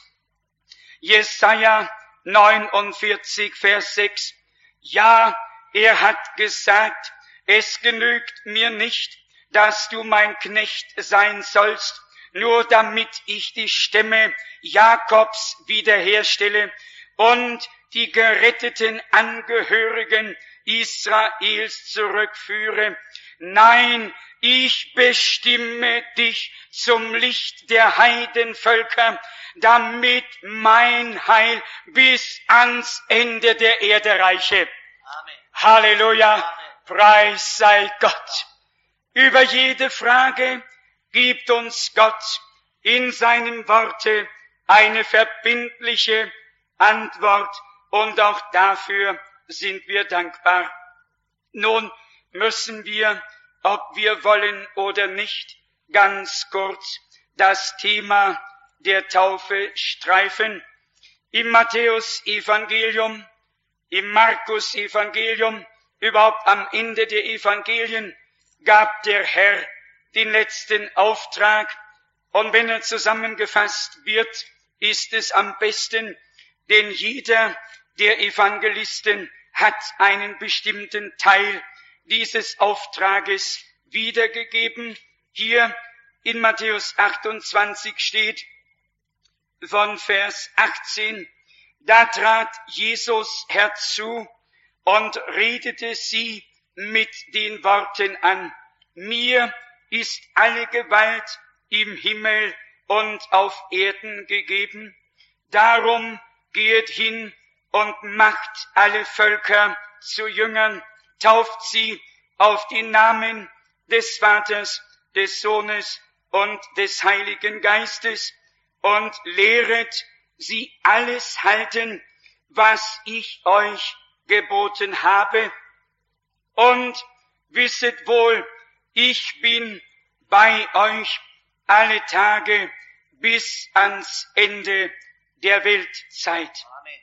Jesaja neunundvierzig, Vers sechs. Ja, er hat gesagt, es genügt mir nicht, dass du mein Knecht sein sollst, nur damit ich die Stämme Jakobs wiederherstelle und die geretteten Angehörigen Israels zurückführe. Nein, ich bestimme dich zum Licht der Heidenvölker, damit mein Heil bis ans Ende der Erde reiche. Amen. Halleluja, Amen. Preis sei Gott. Über jede Frage gibt uns Gott in seinem Worte eine verbindliche Antwort, und auch dafür sind wir dankbar. Nun müssen wir, ob wir wollen oder nicht, ganz kurz das Thema der Taufe streifen. Im Matthäus-Evangelium, im Markus-Evangelium, überhaupt am Ende der Evangelien, gab der Herr den letzten Auftrag. Und wenn er zusammengefasst wird, ist es am besten, denn jeder der Evangelisten hat einen bestimmten Teil dieses Auftrages wiedergegeben. Hier in Matthäus achtundzwanzig steht von Vers achtzehn, da trat Jesus herzu und redete sie mit den Worten an, mir ist alle Gewalt im Himmel und auf Erden gegeben, darum geht hin und macht alle Völker zu Jüngern, tauft sie auf den Namen des Vaters, des Sohnes und des Heiligen Geistes und lehret sie alles halten, was ich euch geboten habe. Und wisset wohl, ich bin bei euch alle Tage bis ans Ende der Weltzeit. Amen.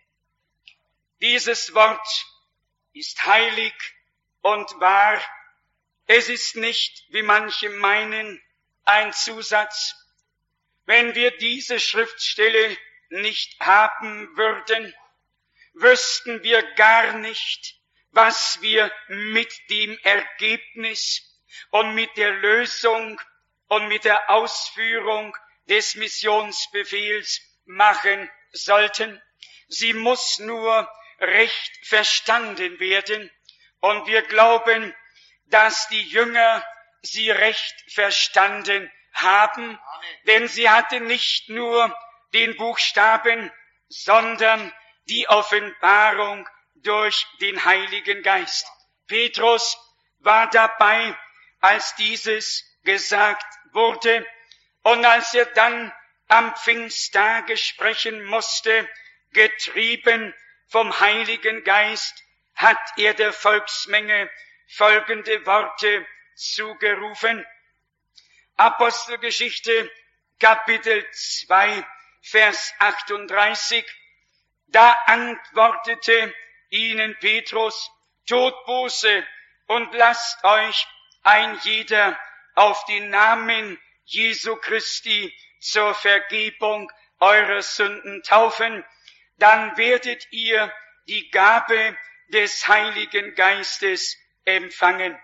Dieses Wort ist heilig und wahr. Es ist nicht, wie manche meinen, ein Zusatz. Wenn wir diese Schriftstelle nicht haben würden, wüssten wir gar nicht, was wir mit dem Ergebnis und mit der Lösung und mit der Ausführung des Missionsbefehls machen sollten. Sie muss nur recht verstanden werden, und wir glauben, dass die Jünger sie recht verstanden haben, Amen. denn sie hatten nicht nur den Buchstaben, sondern die Offenbarung durch den Heiligen Geist. Petrus war dabei, als dieses gesagt wurde, und als er dann am Pfingsttage sprechen musste, getrieben vom Heiligen Geist, hat er der Volksmenge folgende Worte zugerufen. Apostelgeschichte, Kapitel zwei, Vers achtunddreißig. Da antwortete ihnen Petrus: Tut Buße und lasst euch ein jeder auf den Namen Jesu Christi zur Vergebung eurer Sünden taufen, dann werdet ihr die Gabe des Heiligen Geistes empfangen.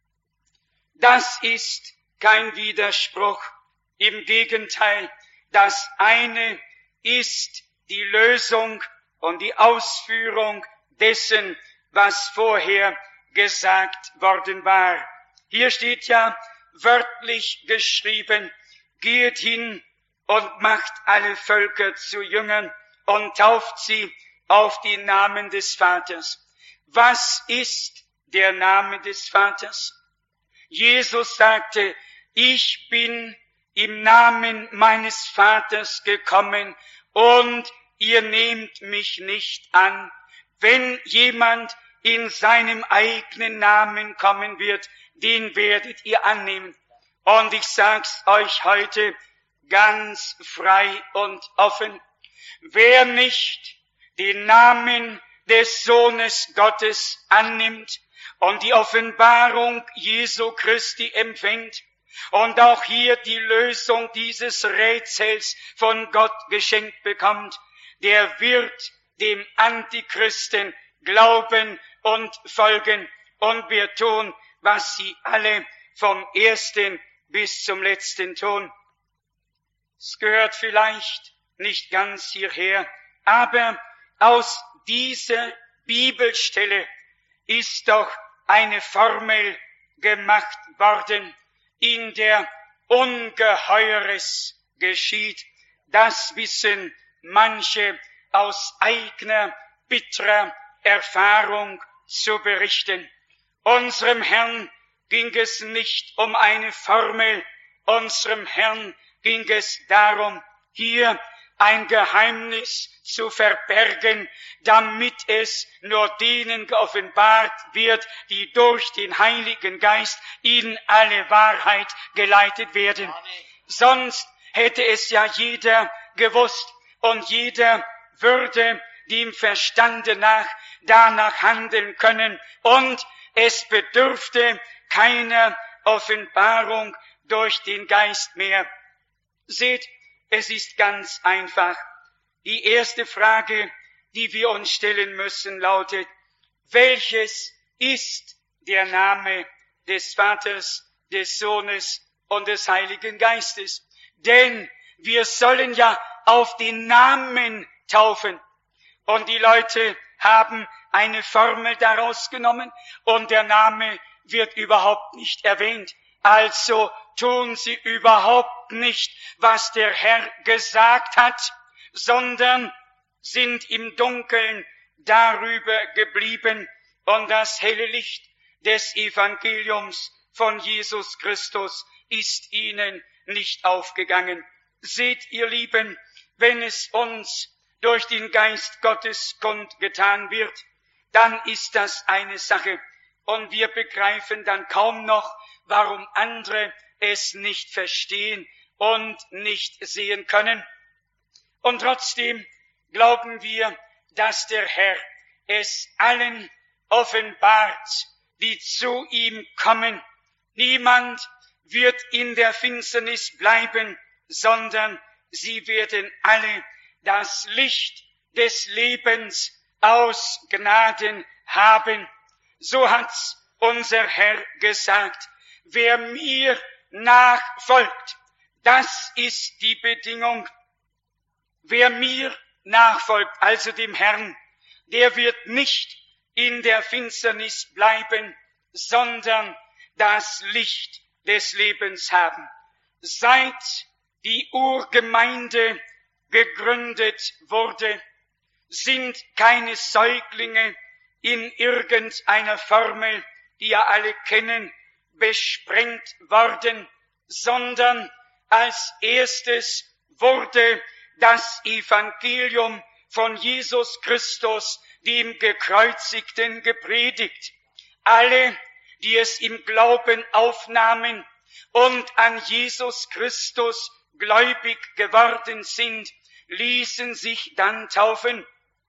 Das ist kein Widerspruch. Im Gegenteil, das eine ist die Lösung und die Ausführung dessen, was vorher gesagt worden war. Hier steht ja wörtlich geschrieben: Geht hin und macht alle Völker zu Jüngern und tauft sie auf den Namen des Vaters. Was ist der Name des Vaters? Jesus sagte: Ich bin im Namen meines Vaters gekommen und ihr nehmt mich nicht an. Wenn jemand in seinem eigenen Namen kommen wird, den werdet ihr annehmen. Und ich sag's euch heute ganz frei und offen: Wer nicht den Namen des Sohnes Gottes annimmt und die Offenbarung Jesu Christi empfängt und auch hier die Lösung dieses Rätsels von Gott geschenkt bekommt, der wird dem Antichristen glauben und folgen und wird tun, was sie alle vom ersten bis zum letzten tun. Es gehört vielleicht nicht ganz hierher, aber aus dieser Bibelstelle ist doch eine Formel gemacht worden, in der Ungeheures geschieht. Das wissen manche aus eigener bitterer Erfahrung zu berichten. Unserem Herrn ging es nicht um eine Formel, unserem Herrn ging es darum, hier ein Geheimnis zu verbergen, damit es nur denen geoffenbart wird, die durch den Heiligen Geist in alle Wahrheit geleitet werden. Amen. Sonst hätte es ja jeder gewusst und jeder würde dem Verstande nach danach handeln können und es bedürfte keiner Offenbarung durch den Geist mehr. Seht, es ist ganz einfach. Die erste Frage, die wir uns stellen müssen, lautet: Welches ist der Name des Vaters, des Sohnes und des Heiligen Geistes? Denn wir sollen ja auf den Namen taufen. Und die Leute haben eine Formel daraus genommen und der Name wird überhaupt nicht erwähnt. Also tun sie überhaupt nicht, was der Herr gesagt hat, sondern sind im Dunkeln darüber geblieben und das helle Licht des Evangeliums von Jesus Christus ist ihnen nicht aufgegangen. Seht, ihr Lieben, wenn es uns durch den Geist Gottes kundgetan wird, dann ist das eine Sache. Und wir begreifen dann kaum noch, warum andere es nicht verstehen und nicht sehen können. Und trotzdem glauben wir, dass der Herr es allen offenbart, die zu ihm kommen. Niemand wird in der Finsternis bleiben, sondern sie werden alle das Licht des Lebens aus Gnaden haben. So hat's unser Herr gesagt. Wer mir nachfolgt, das ist die Bedingung. Wer mir nachfolgt, also dem Herrn, der wird nicht in der Finsternis bleiben, sondern das Licht des Lebens haben. Seit die Urgemeinde gegründet wurde, sind keine Säuglinge in irgendeiner Formel, die ja alle kennen, besprengt worden, sondern als erstes wurde das Evangelium von Jesus Christus, dem Gekreuzigten, gepredigt. Alle, die es im Glauben aufnahmen und an Jesus Christus gläubig geworden sind, ließen sich dann taufen.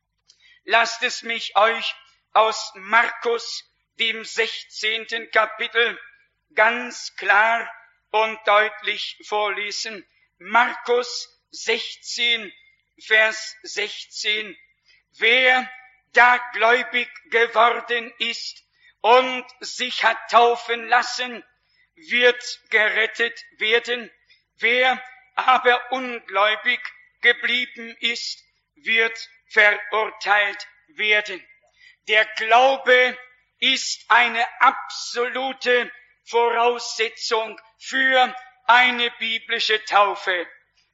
Lasst es mich euch aus Markus, dem sechzehnten Kapitel, ganz klar und deutlich vorlesen. Markus sechzehn, Vers sechzehn. Wer da gläubig geworden ist und sich hat taufen lassen, wird gerettet werden. Wer aber ungläubig geblieben ist, wird verurteilt werden. Der Glaube ist eine absolute Voraussetzung für eine biblische Taufe.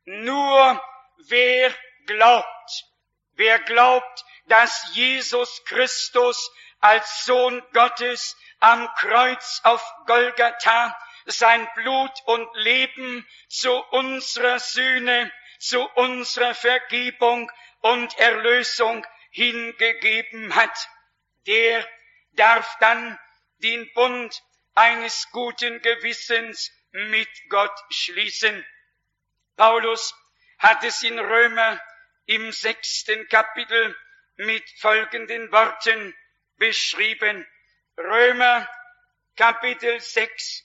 Nur wer glaubt, wer glaubt, dass Jesus Christus als Sohn Gottes am Kreuz auf Golgatha sein Blut und Leben zu unserer Sühne, zu unserer Vergebung und Erlösung hingegeben hat, der darf dann den Bund eines guten Gewissens mit Gott schließen. Paulus hat es in Römer im sechsten Kapitel mit folgenden Worten beschrieben. Römer Kapitel sechs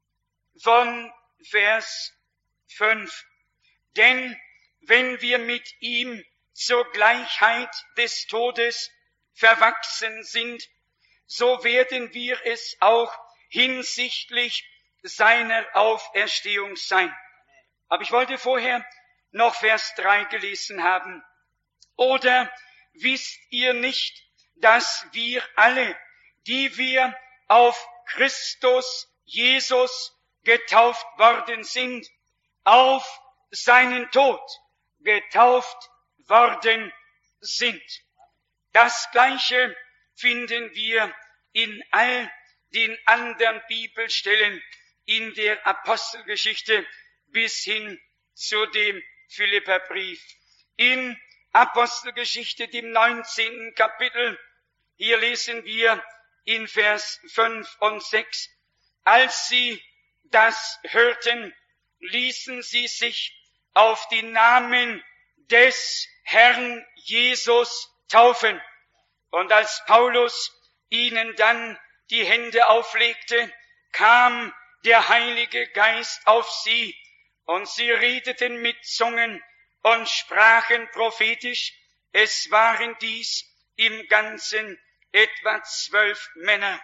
von Vers fünf. Denn wenn wir mit ihm zur Gleichheit des Todes verwachsen sind, so werden wir es auch hinsichtlich seiner Auferstehung sein. Aber ich wollte vorher noch Vers drei gelesen haben. Oder wisst ihr nicht, dass wir alle, die wir auf Christus Jesus getauft worden sind, auf seinen Tod getauft worden sind? Das Gleiche finden wir in all den anderen Bibelstellen in der Apostelgeschichte bis hin zu dem Philipperbrief. In Apostelgeschichte, dem neunzehnten Kapitel, hier lesen wir in Vers fünf und sechs, als sie das hörten, ließen sie sich auf den Namen des Herrn Jesus taufen. Und als Paulus ihnen dann die Hände auflegte, kam der Heilige Geist auf sie, und sie redeten mit Zungen und sprachen prophetisch. Es waren dies im Ganzen etwa zwölf Männer.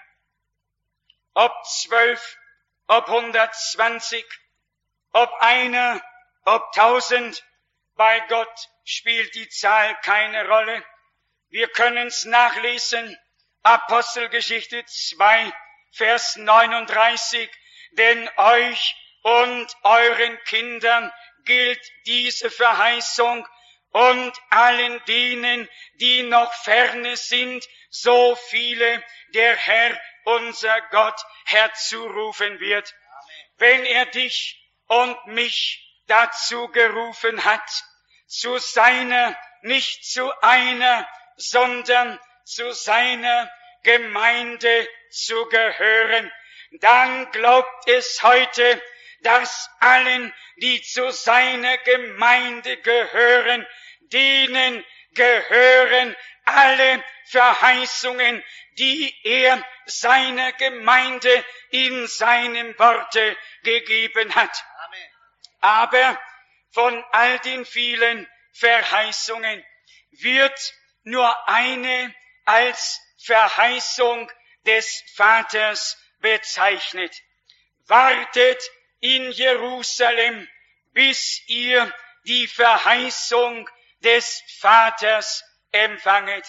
Ob zwölf, ob hundertzwanzig, ob einer, ob tausend, bei Gott spielt die Zahl keine Rolle. Wir können's nachlesen, Apostelgeschichte zwei, Vers neununddreißig, denn euch und euren Kindern gilt diese Verheißung und allen denen, die noch ferne sind, so viele der Herr, unser Gott, herzurufen wird. Amen. Wenn er dich und mich dazu gerufen hat, zu seiner, nicht zu einer, sondern zu seiner Gemeinde zu gehören, dann glaubt es heute, dass allen, die zu seiner Gemeinde gehören, denen gehören alle Verheißungen, die er seiner Gemeinde in seinem Worte gegeben hat. Amen. Aber von all den vielen Verheißungen wird nur eine als Verheißung des Vaters bezeichnet. Wartet in Jerusalem, bis ihr die Verheißung des Vaters empfanget.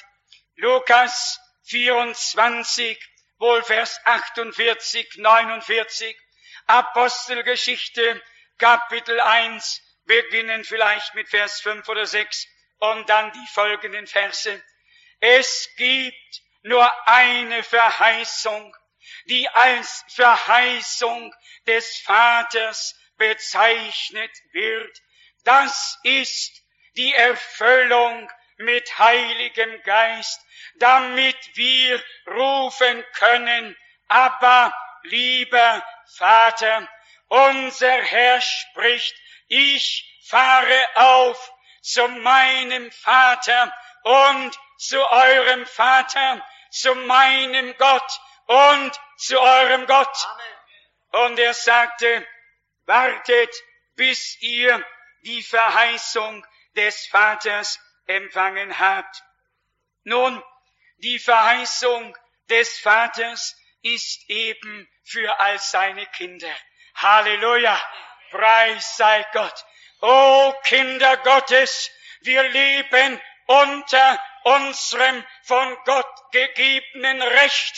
Lukas vierundzwanzig, wohl Vers achtundvierzig, neunundvierzig, Apostelgeschichte, Kapitel eins, beginnen vielleicht mit Vers fünf oder sechs und dann die folgenden Verse. Es gibt nur eine Verheißung, die als Verheißung des Vaters bezeichnet wird. Das ist die Erfüllung mit Heiligem Geist, damit wir rufen können, aber lieber Vater, unser Herr spricht, ich fahre auf zu meinem Vater und zu eurem Vater, zu meinem Gott und zu eurem Gott. Amen. Und er sagte, wartet, bis ihr die Verheißung des Vaters empfangen habt. Nun, die Verheißung des Vaters ist eben für all seine Kinder. Halleluja! Preis sei Gott! O Kinder Gottes, wir leben unter unserem von Gott gegebenen Recht.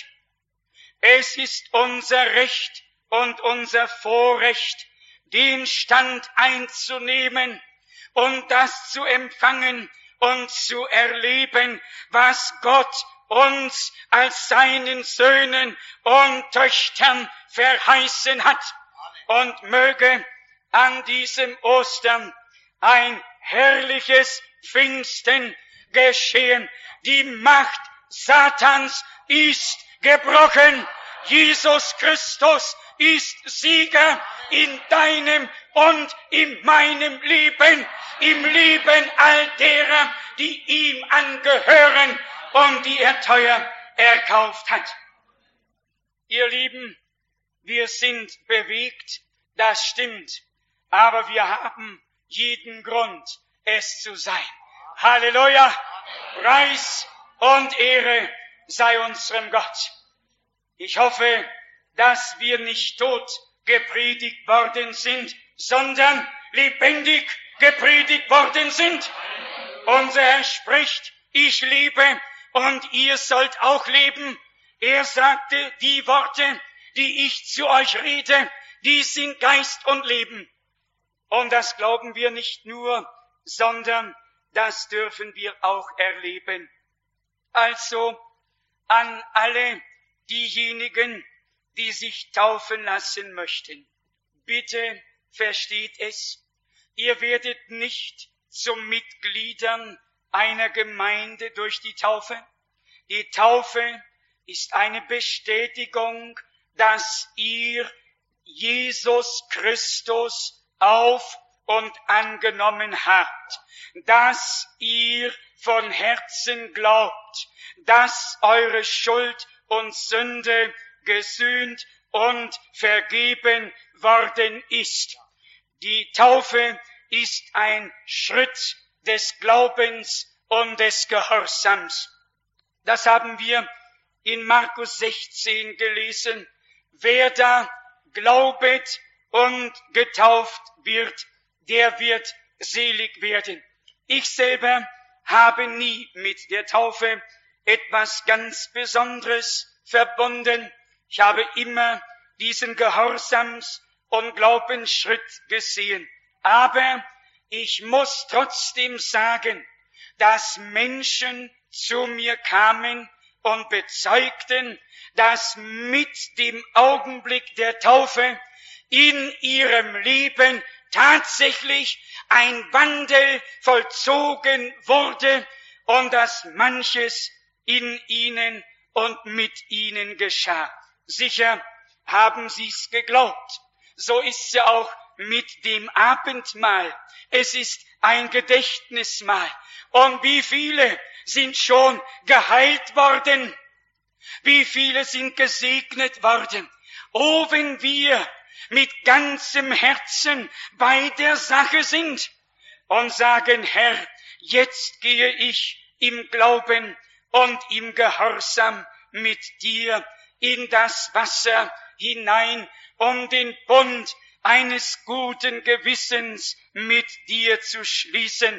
Es ist unser Recht und unser Vorrecht, den Stand einzunehmen und das zu empfangen und zu erleben, was Gott uns als seinen Söhnen und Töchtern verheißen hat. Und möge an diesem Ostern ein herrliches Pfingsten geschehen. Die Macht Satans ist gebrochen. Jesus Christus ist Sieger in deinem und in meinem Leben, im Leben all derer, die ihm angehören und die er teuer erkauft hat. Ihr Lieben, wir sind bewegt, das stimmt, aber wir haben jeden Grund, es zu sein. Halleluja! Preis und Ehre sei unserem Gott. Ich hoffe, dass wir nicht tot gepredigt worden sind, sondern lebendig gepredigt worden sind. Unser Herr spricht, ich lebe und ihr sollt auch leben. Er sagte, die Worte, die ich zu euch rede, die sind Geist und Leben. Und das glauben wir nicht nur, sondern das dürfen wir auch erleben. Also an alle diejenigen, die sich taufen lassen möchten. Bitte versteht es, ihr werdet nicht zu Mitgliedern einer Gemeinde durch die Taufe. Die Taufe ist eine Bestätigung, dass ihr Jesus Christus auf und angenommen habt, dass ihr von Herzen glaubt, dass eure Schuld und Sünde gesühnt und vergeben worden ist. Die Taufe ist ein Schritt des Glaubens und des Gehorsams. Das haben wir in Markus sechzehn gelesen. Wer da glaubet und getauft wird, der wird selig werden. Ich selber habe nie mit der Taufe etwas ganz Besonderes verbunden. Ich habe immer diesen Gehorsams- und Glaubensschritt gesehen. Aber ich muss trotzdem sagen, dass Menschen zu mir kamen und bezeugten, dass mit dem Augenblick der Taufe in ihrem Leben tatsächlich ein Wandel vollzogen wurde und dass manches in ihnen und mit ihnen geschah. Sicher haben sie's geglaubt. So ist's ja auch mit dem Abendmahl. Es ist ein Gedächtnismahl. Und wie viele sind schon geheilt worden? Wie viele sind gesegnet worden? Oh, wenn wir mit ganzem Herzen bei der Sache sind und sagen, Herr, jetzt gehe ich im Glauben und im Gehorsam mit dir in das Wasser hinein, um den Bund eines guten Gewissens mit dir zu schließen.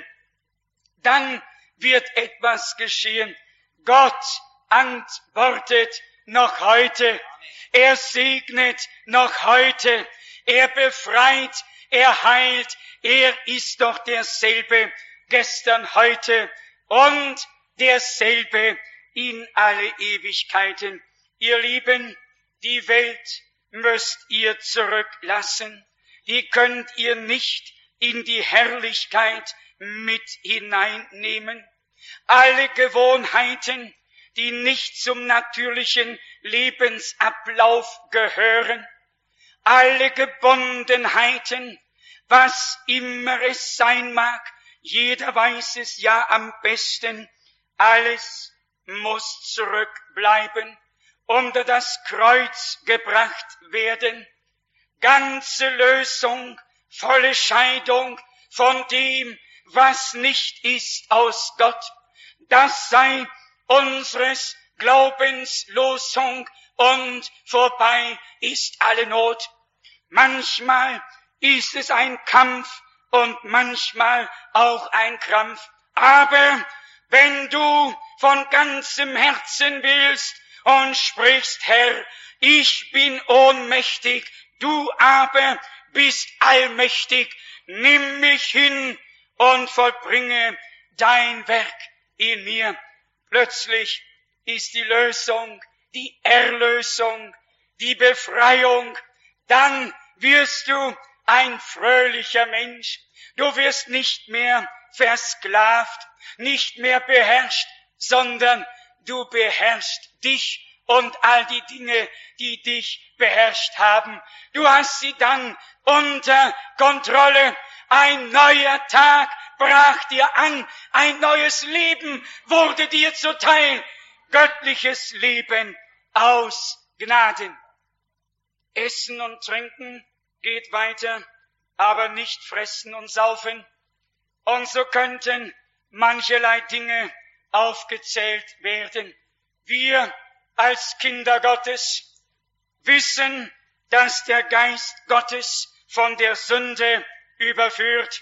Dann wird etwas geschehen. Gott antwortet noch heute. Er segnet noch heute. Er befreit, er heilt. Er ist doch derselbe gestern, heute und derselbe in alle Ewigkeiten. Ihr Lieben, die Welt müsst ihr zurücklassen. Die könnt ihr nicht in die Herrlichkeit mit hineinnehmen. Alle Gewohnheiten, die nicht zum natürlichen Lebensablauf gehören, alle Gebundenheiten, was immer es sein mag, jeder weiß es ja am besten, alles muss zurückbleiben, unter das Kreuz gebracht werden. Ganze Lösung, volle Scheidung von dem, was nicht ist aus Gott. Das sei unseres Glaubens Losung und vorbei ist alle Not. Manchmal ist es ein Kampf und manchmal auch ein Krampf. Aber wenn du von ganzem Herzen willst und sprichst, Herr, ich bin ohnmächtig, du aber bist allmächtig, nimm mich hin und vollbringe dein Werk in mir. Plötzlich ist die Lösung, die Erlösung, die Befreiung. Dann wirst du ein fröhlicher Mensch. Du wirst nicht mehr versklavt, nicht mehr beherrscht, sondern du beherrschst dich und all die Dinge, die dich beherrscht haben. Du hast sie dann unter Kontrolle. Ein neuer Tag brach dir an, ein neues Leben wurde dir zuteil. Göttliches Leben aus Gnaden. Essen und Trinken geht weiter, aber nicht fressen und saufen. Und so könnten mancherlei Dinge aufgezählt werden. Wir als Kinder Gottes wissen, dass der Geist Gottes von der Sünde überführt.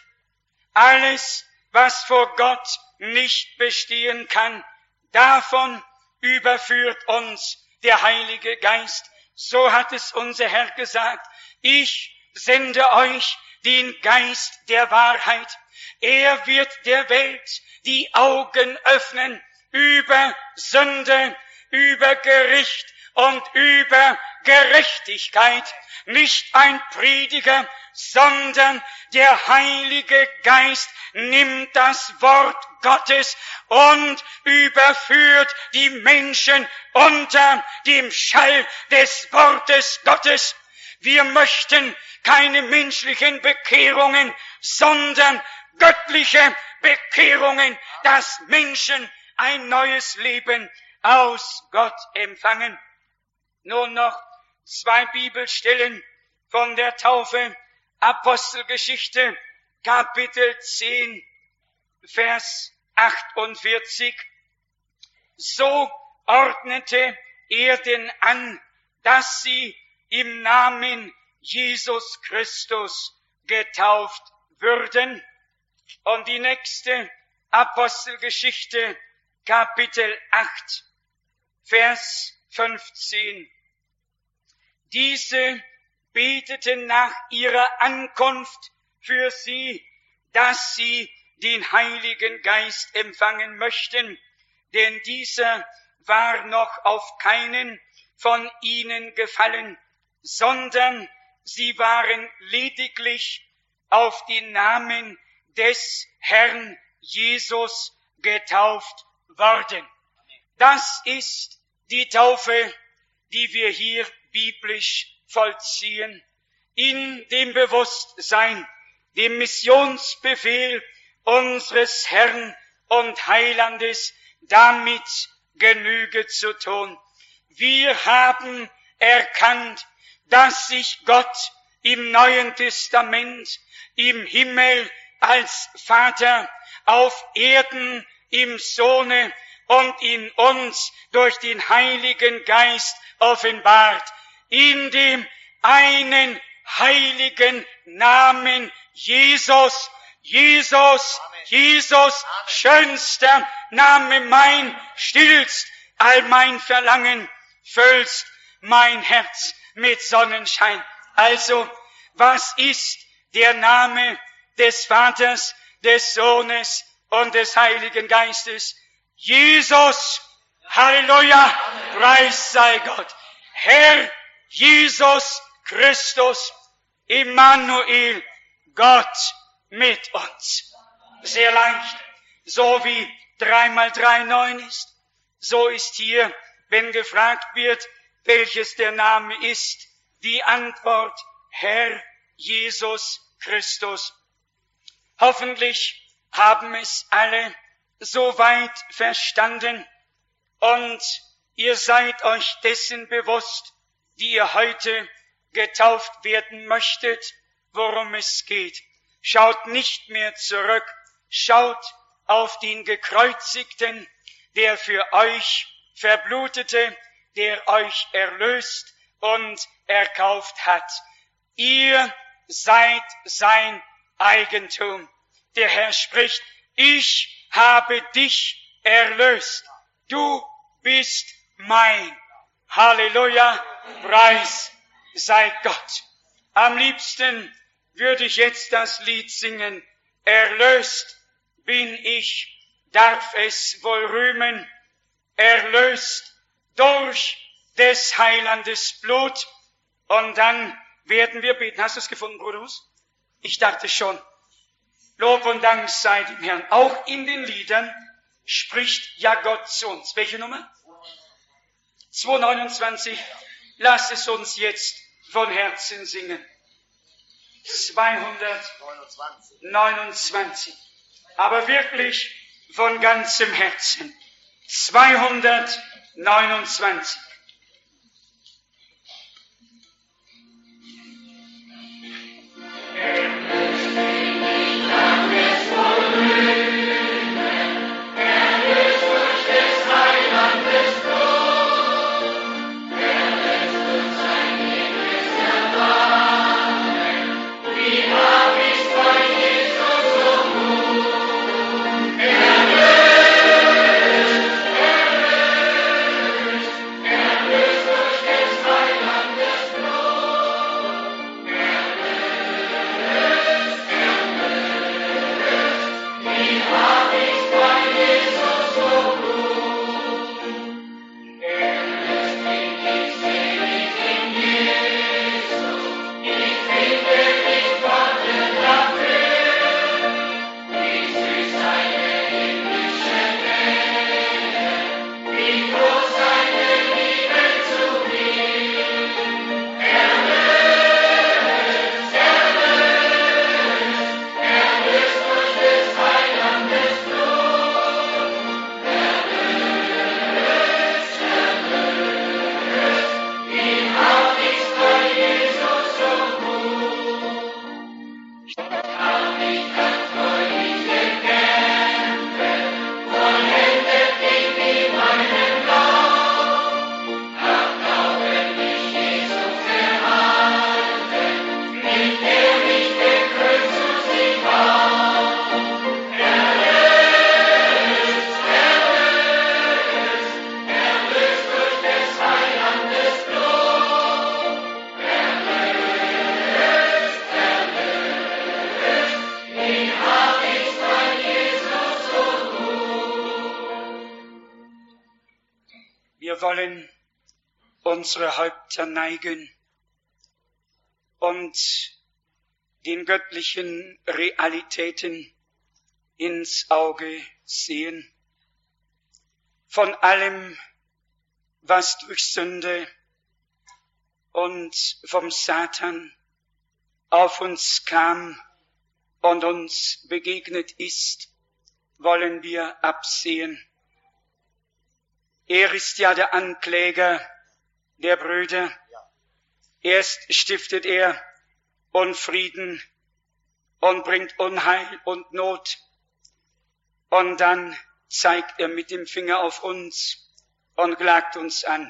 Alles, was vor Gott nicht bestehen kann, davon überführt uns der Heilige Geist. So hat es unser Herr gesagt. Ich sende euch den Geist der Wahrheit. Er wird der Welt die Augen öffnen über Sünde, über Gericht und über Gerechtigkeit. Nicht ein Prediger, sondern der Heilige Geist nimmt das Wort Gottes und überführt die Menschen unter dem Schall des Wortes Gottes. Wir möchten keine menschlichen Bekehrungen, sondern göttliche Bekehrungen, dass Menschen ein neues Leben aus Gott empfangen. Nun noch zwei Bibelstellen von der Taufe. Apostelgeschichte, Kapitel zehn, Vers achtundvierzig. So ordnete er denn an, dass sie im Namen Jesus Christus getauft würden. Und die nächste Apostelgeschichte, Kapitel acht, Vers fünfzehn. Diese beteten nach ihrer Ankunft für sie, dass sie den Heiligen Geist empfangen möchten, denn dieser war noch auf keinen von ihnen gefallen, sondern sie waren lediglich auf den Namen des Herrn Jesus getauft worden. Das ist die Taufe, die wir hier biblisch vollziehen, in dem Bewusstsein, dem Missionsbefehl unseres Herrn und Heilandes, damit Genüge zu tun. Wir haben erkannt, dass sich Gott im Neuen Testament, im Himmel als Vater, auf Erden im Sohne und in uns durch den Heiligen Geist offenbart, in dem einen heiligen Namen Jesus, Jesus, Amen. Jesus, Amen. Schönster Name mein, stillst all mein Verlangen, füllst mein Herz mit Sonnenschein. Also, was ist der Name des Vaters, des Sohnes und des Heiligen Geistes? Jesus, Halleluja, Amen. Preis sei Gott. Herr Jesus Christus, Immanuel, Gott mit uns. Sehr leicht, so wie drei mal drei neun ist, so ist hier, wenn gefragt wird, welches der Name ist, die Antwort, Herr Jesus Christus. Hoffentlich haben es alle soweit verstanden und ihr seid euch dessen bewusst, die ihr heute getauft werden möchtet, worum es geht. Schaut nicht mehr zurück, schaut auf den Gekreuzigten, der für euch verblutete, der euch erlöst und erkauft hat. Ihr seid sein Eigentum. Der Herr spricht, ich habe dich erlöst. Du bist mein. Halleluja, Preis sei Gott. Am liebsten würde ich jetzt das Lied singen, erlöst bin ich, darf es wohl rühmen, erlöst durch des Heilandes Blut. Und dann werden wir beten. Hast du es gefunden, Bruder Hus? Ich dachte schon. Lob und Dank sei dem Herrn. Auch in den Liedern spricht ja Gott zu uns. Welche Nummer? zweihundertneunundzwanzig. Lass es uns jetzt von Herzen singen. zweihundertneunundzwanzig. Aber wirklich von ganzem Herzen. zweihundertneunundzwanzig. Wir wollen unsere Häupter neigen und den göttlichen Realitäten ins Auge sehen. Von allem, was durch Sünde und vom Satan auf uns kam und uns begegnet ist, wollen wir absehen. Er ist ja der Ankläger der Brüder. Erst stiftet er Unfrieden und bringt Unheil und Not. Und dann zeigt er mit dem Finger auf uns und klagt uns an.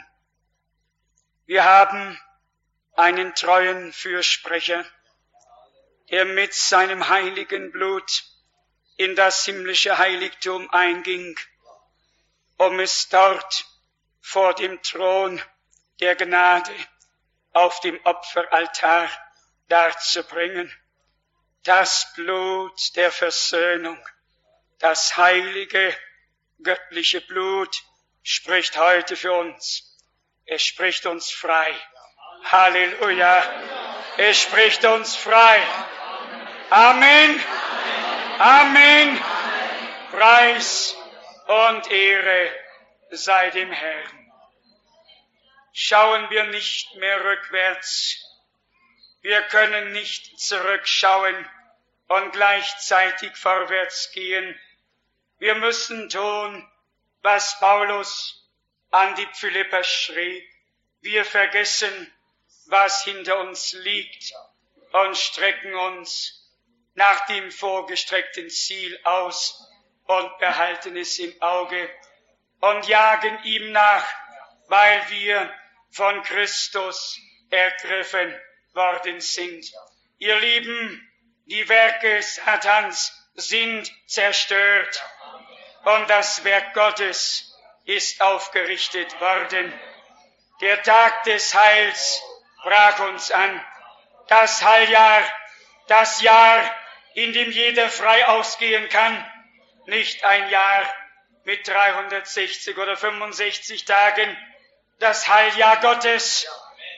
Wir haben einen treuen Fürsprecher, der mit seinem heiligen Blut in das himmlische Heiligtum einging, um es dort vor dem Thron der Gnade auf dem Opferaltar darzubringen. Das Blut der Versöhnung, das heilige, göttliche Blut spricht heute für uns. Es spricht uns frei. Halleluja. Es spricht uns frei. Amen. Amen. Preis und Ehre sei dem Herrn. Schauen wir nicht mehr rückwärts. Wir können nicht zurückschauen und gleichzeitig vorwärts gehen. Wir müssen tun, was Paulus an die Philipper schrieb. Wir vergessen, was hinter uns liegt und strecken uns nach dem vorgestreckten Ziel aus und behalten es im Auge und jagen ihm nach, weil wir von Christus ergriffen worden sind. Ihr Lieben, die Werke Satans sind zerstört und das Werk Gottes ist aufgerichtet worden. Der Tag des Heils brach uns an. Das Heiljahr, das Jahr, in dem jeder frei ausgehen kann, nicht ein Jahr mit dreihundertsechzig oder fünfundsechzig Tagen, das Heiljahr Gottes.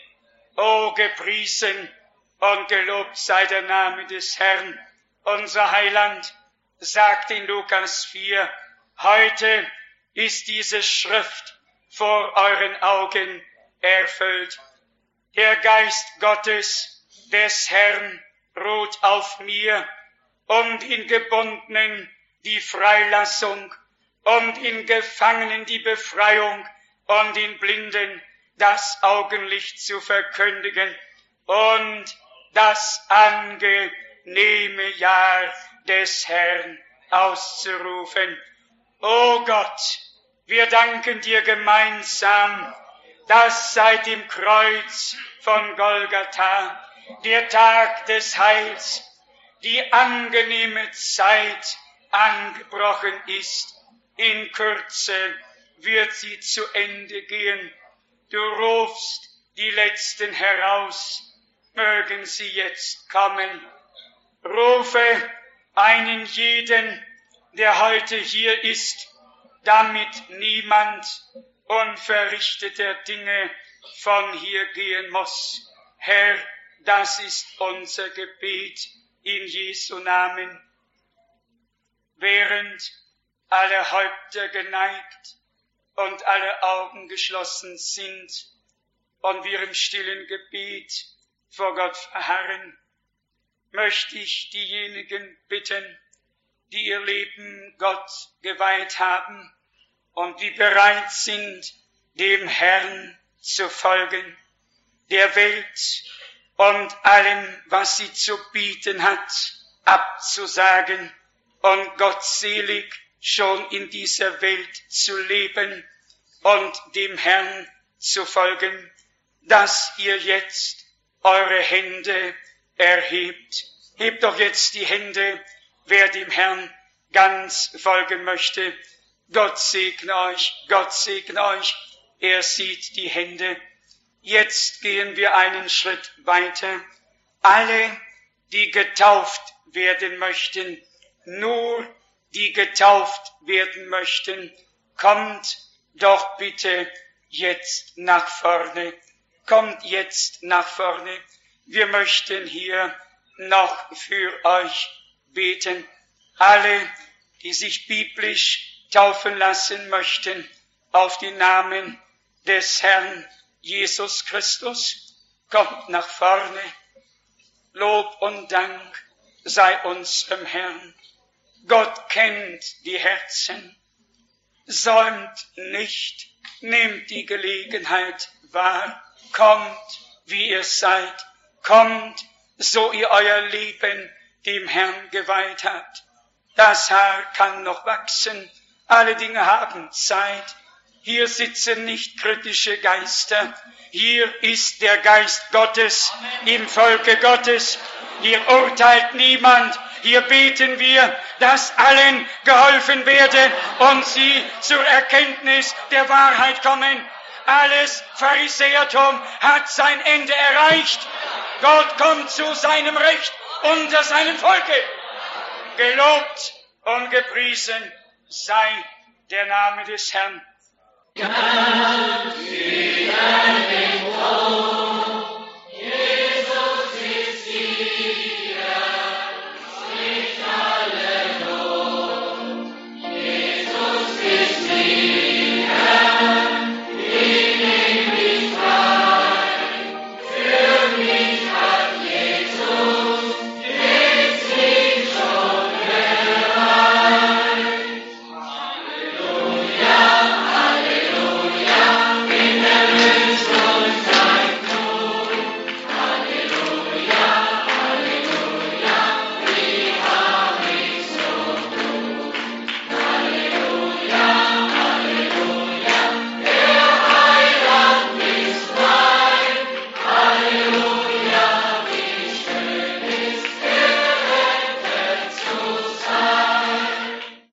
O gepriesen und gelobt sei der Name des Herrn, unser Heiland, sagt in Lukas vier, heute ist diese Schrift vor euren Augen erfüllt. Der Geist Gottes, des Herrn, ruht auf mir, um den Gebundenen die Freilassung, um den Gefangenen die Befreiung und den Blinden das Augenlicht zu verkündigen und das angenehme Jahr des Herrn auszurufen. O Gott, wir danken dir gemeinsam, dass seit dem Kreuz von Golgatha, der Tag des Heils, die angenehme Zeit angebrochen ist. In Kürze wird sie zu Ende gehen. Du rufst die Letzten heraus, mögen sie jetzt kommen. Rufe einen jeden, der heute hier ist, damit niemand unverrichteter Dinge von hier gehen muss. Herr, das ist unser Gebet in Jesu Namen. Während alle Häupter geneigt und alle Augen geschlossen sind und wir im stillen Gebet vor Gott verharren, möchte ich diejenigen bitten, die ihr Leben Gott geweiht haben und die bereit sind, dem Herrn zu folgen, der Welt und allem, was sie zu bieten hat, abzusagen und gottselig schon in dieser Welt zu leben und dem Herrn zu folgen, dass ihr jetzt eure Hände erhebt. Hebt doch jetzt die Hände, wer dem Herrn ganz folgen möchte. Gott segne euch, Gott segne euch, er sieht die Hände. Jetzt gehen wir einen Schritt weiter. Alle, die getauft werden möchten, nur die getauft werden möchten, kommt doch bitte jetzt nach vorne. Kommt jetzt nach vorne. Wir möchten hier noch für euch beten. Alle, die sich biblisch taufen lassen möchten, auf die Namen des Herrn Jesus Christus, kommt nach vorne. Lob und Dank sei unserem Herrn. Gott kennt die Herzen, säumt nicht, nehmt die Gelegenheit wahr, kommt, wie ihr seid, kommt, so ihr euer Leben dem Herrn geweiht habt. Das Haar kann noch wachsen, alle Dinge haben Zeit. Hier sitzen nicht kritische Geister, hier ist der Geist Gottes im Volke Gottes. Hier urteilt niemand, hier beten wir, dass allen geholfen werde und sie zur Erkenntnis der Wahrheit kommen. Alles Pharisäertum hat sein Ende erreicht. Gott kommt zu seinem Recht unter seinem Volke. Gelobt und gepriesen sei der Name des Herrn. Ganz wieder den Tod.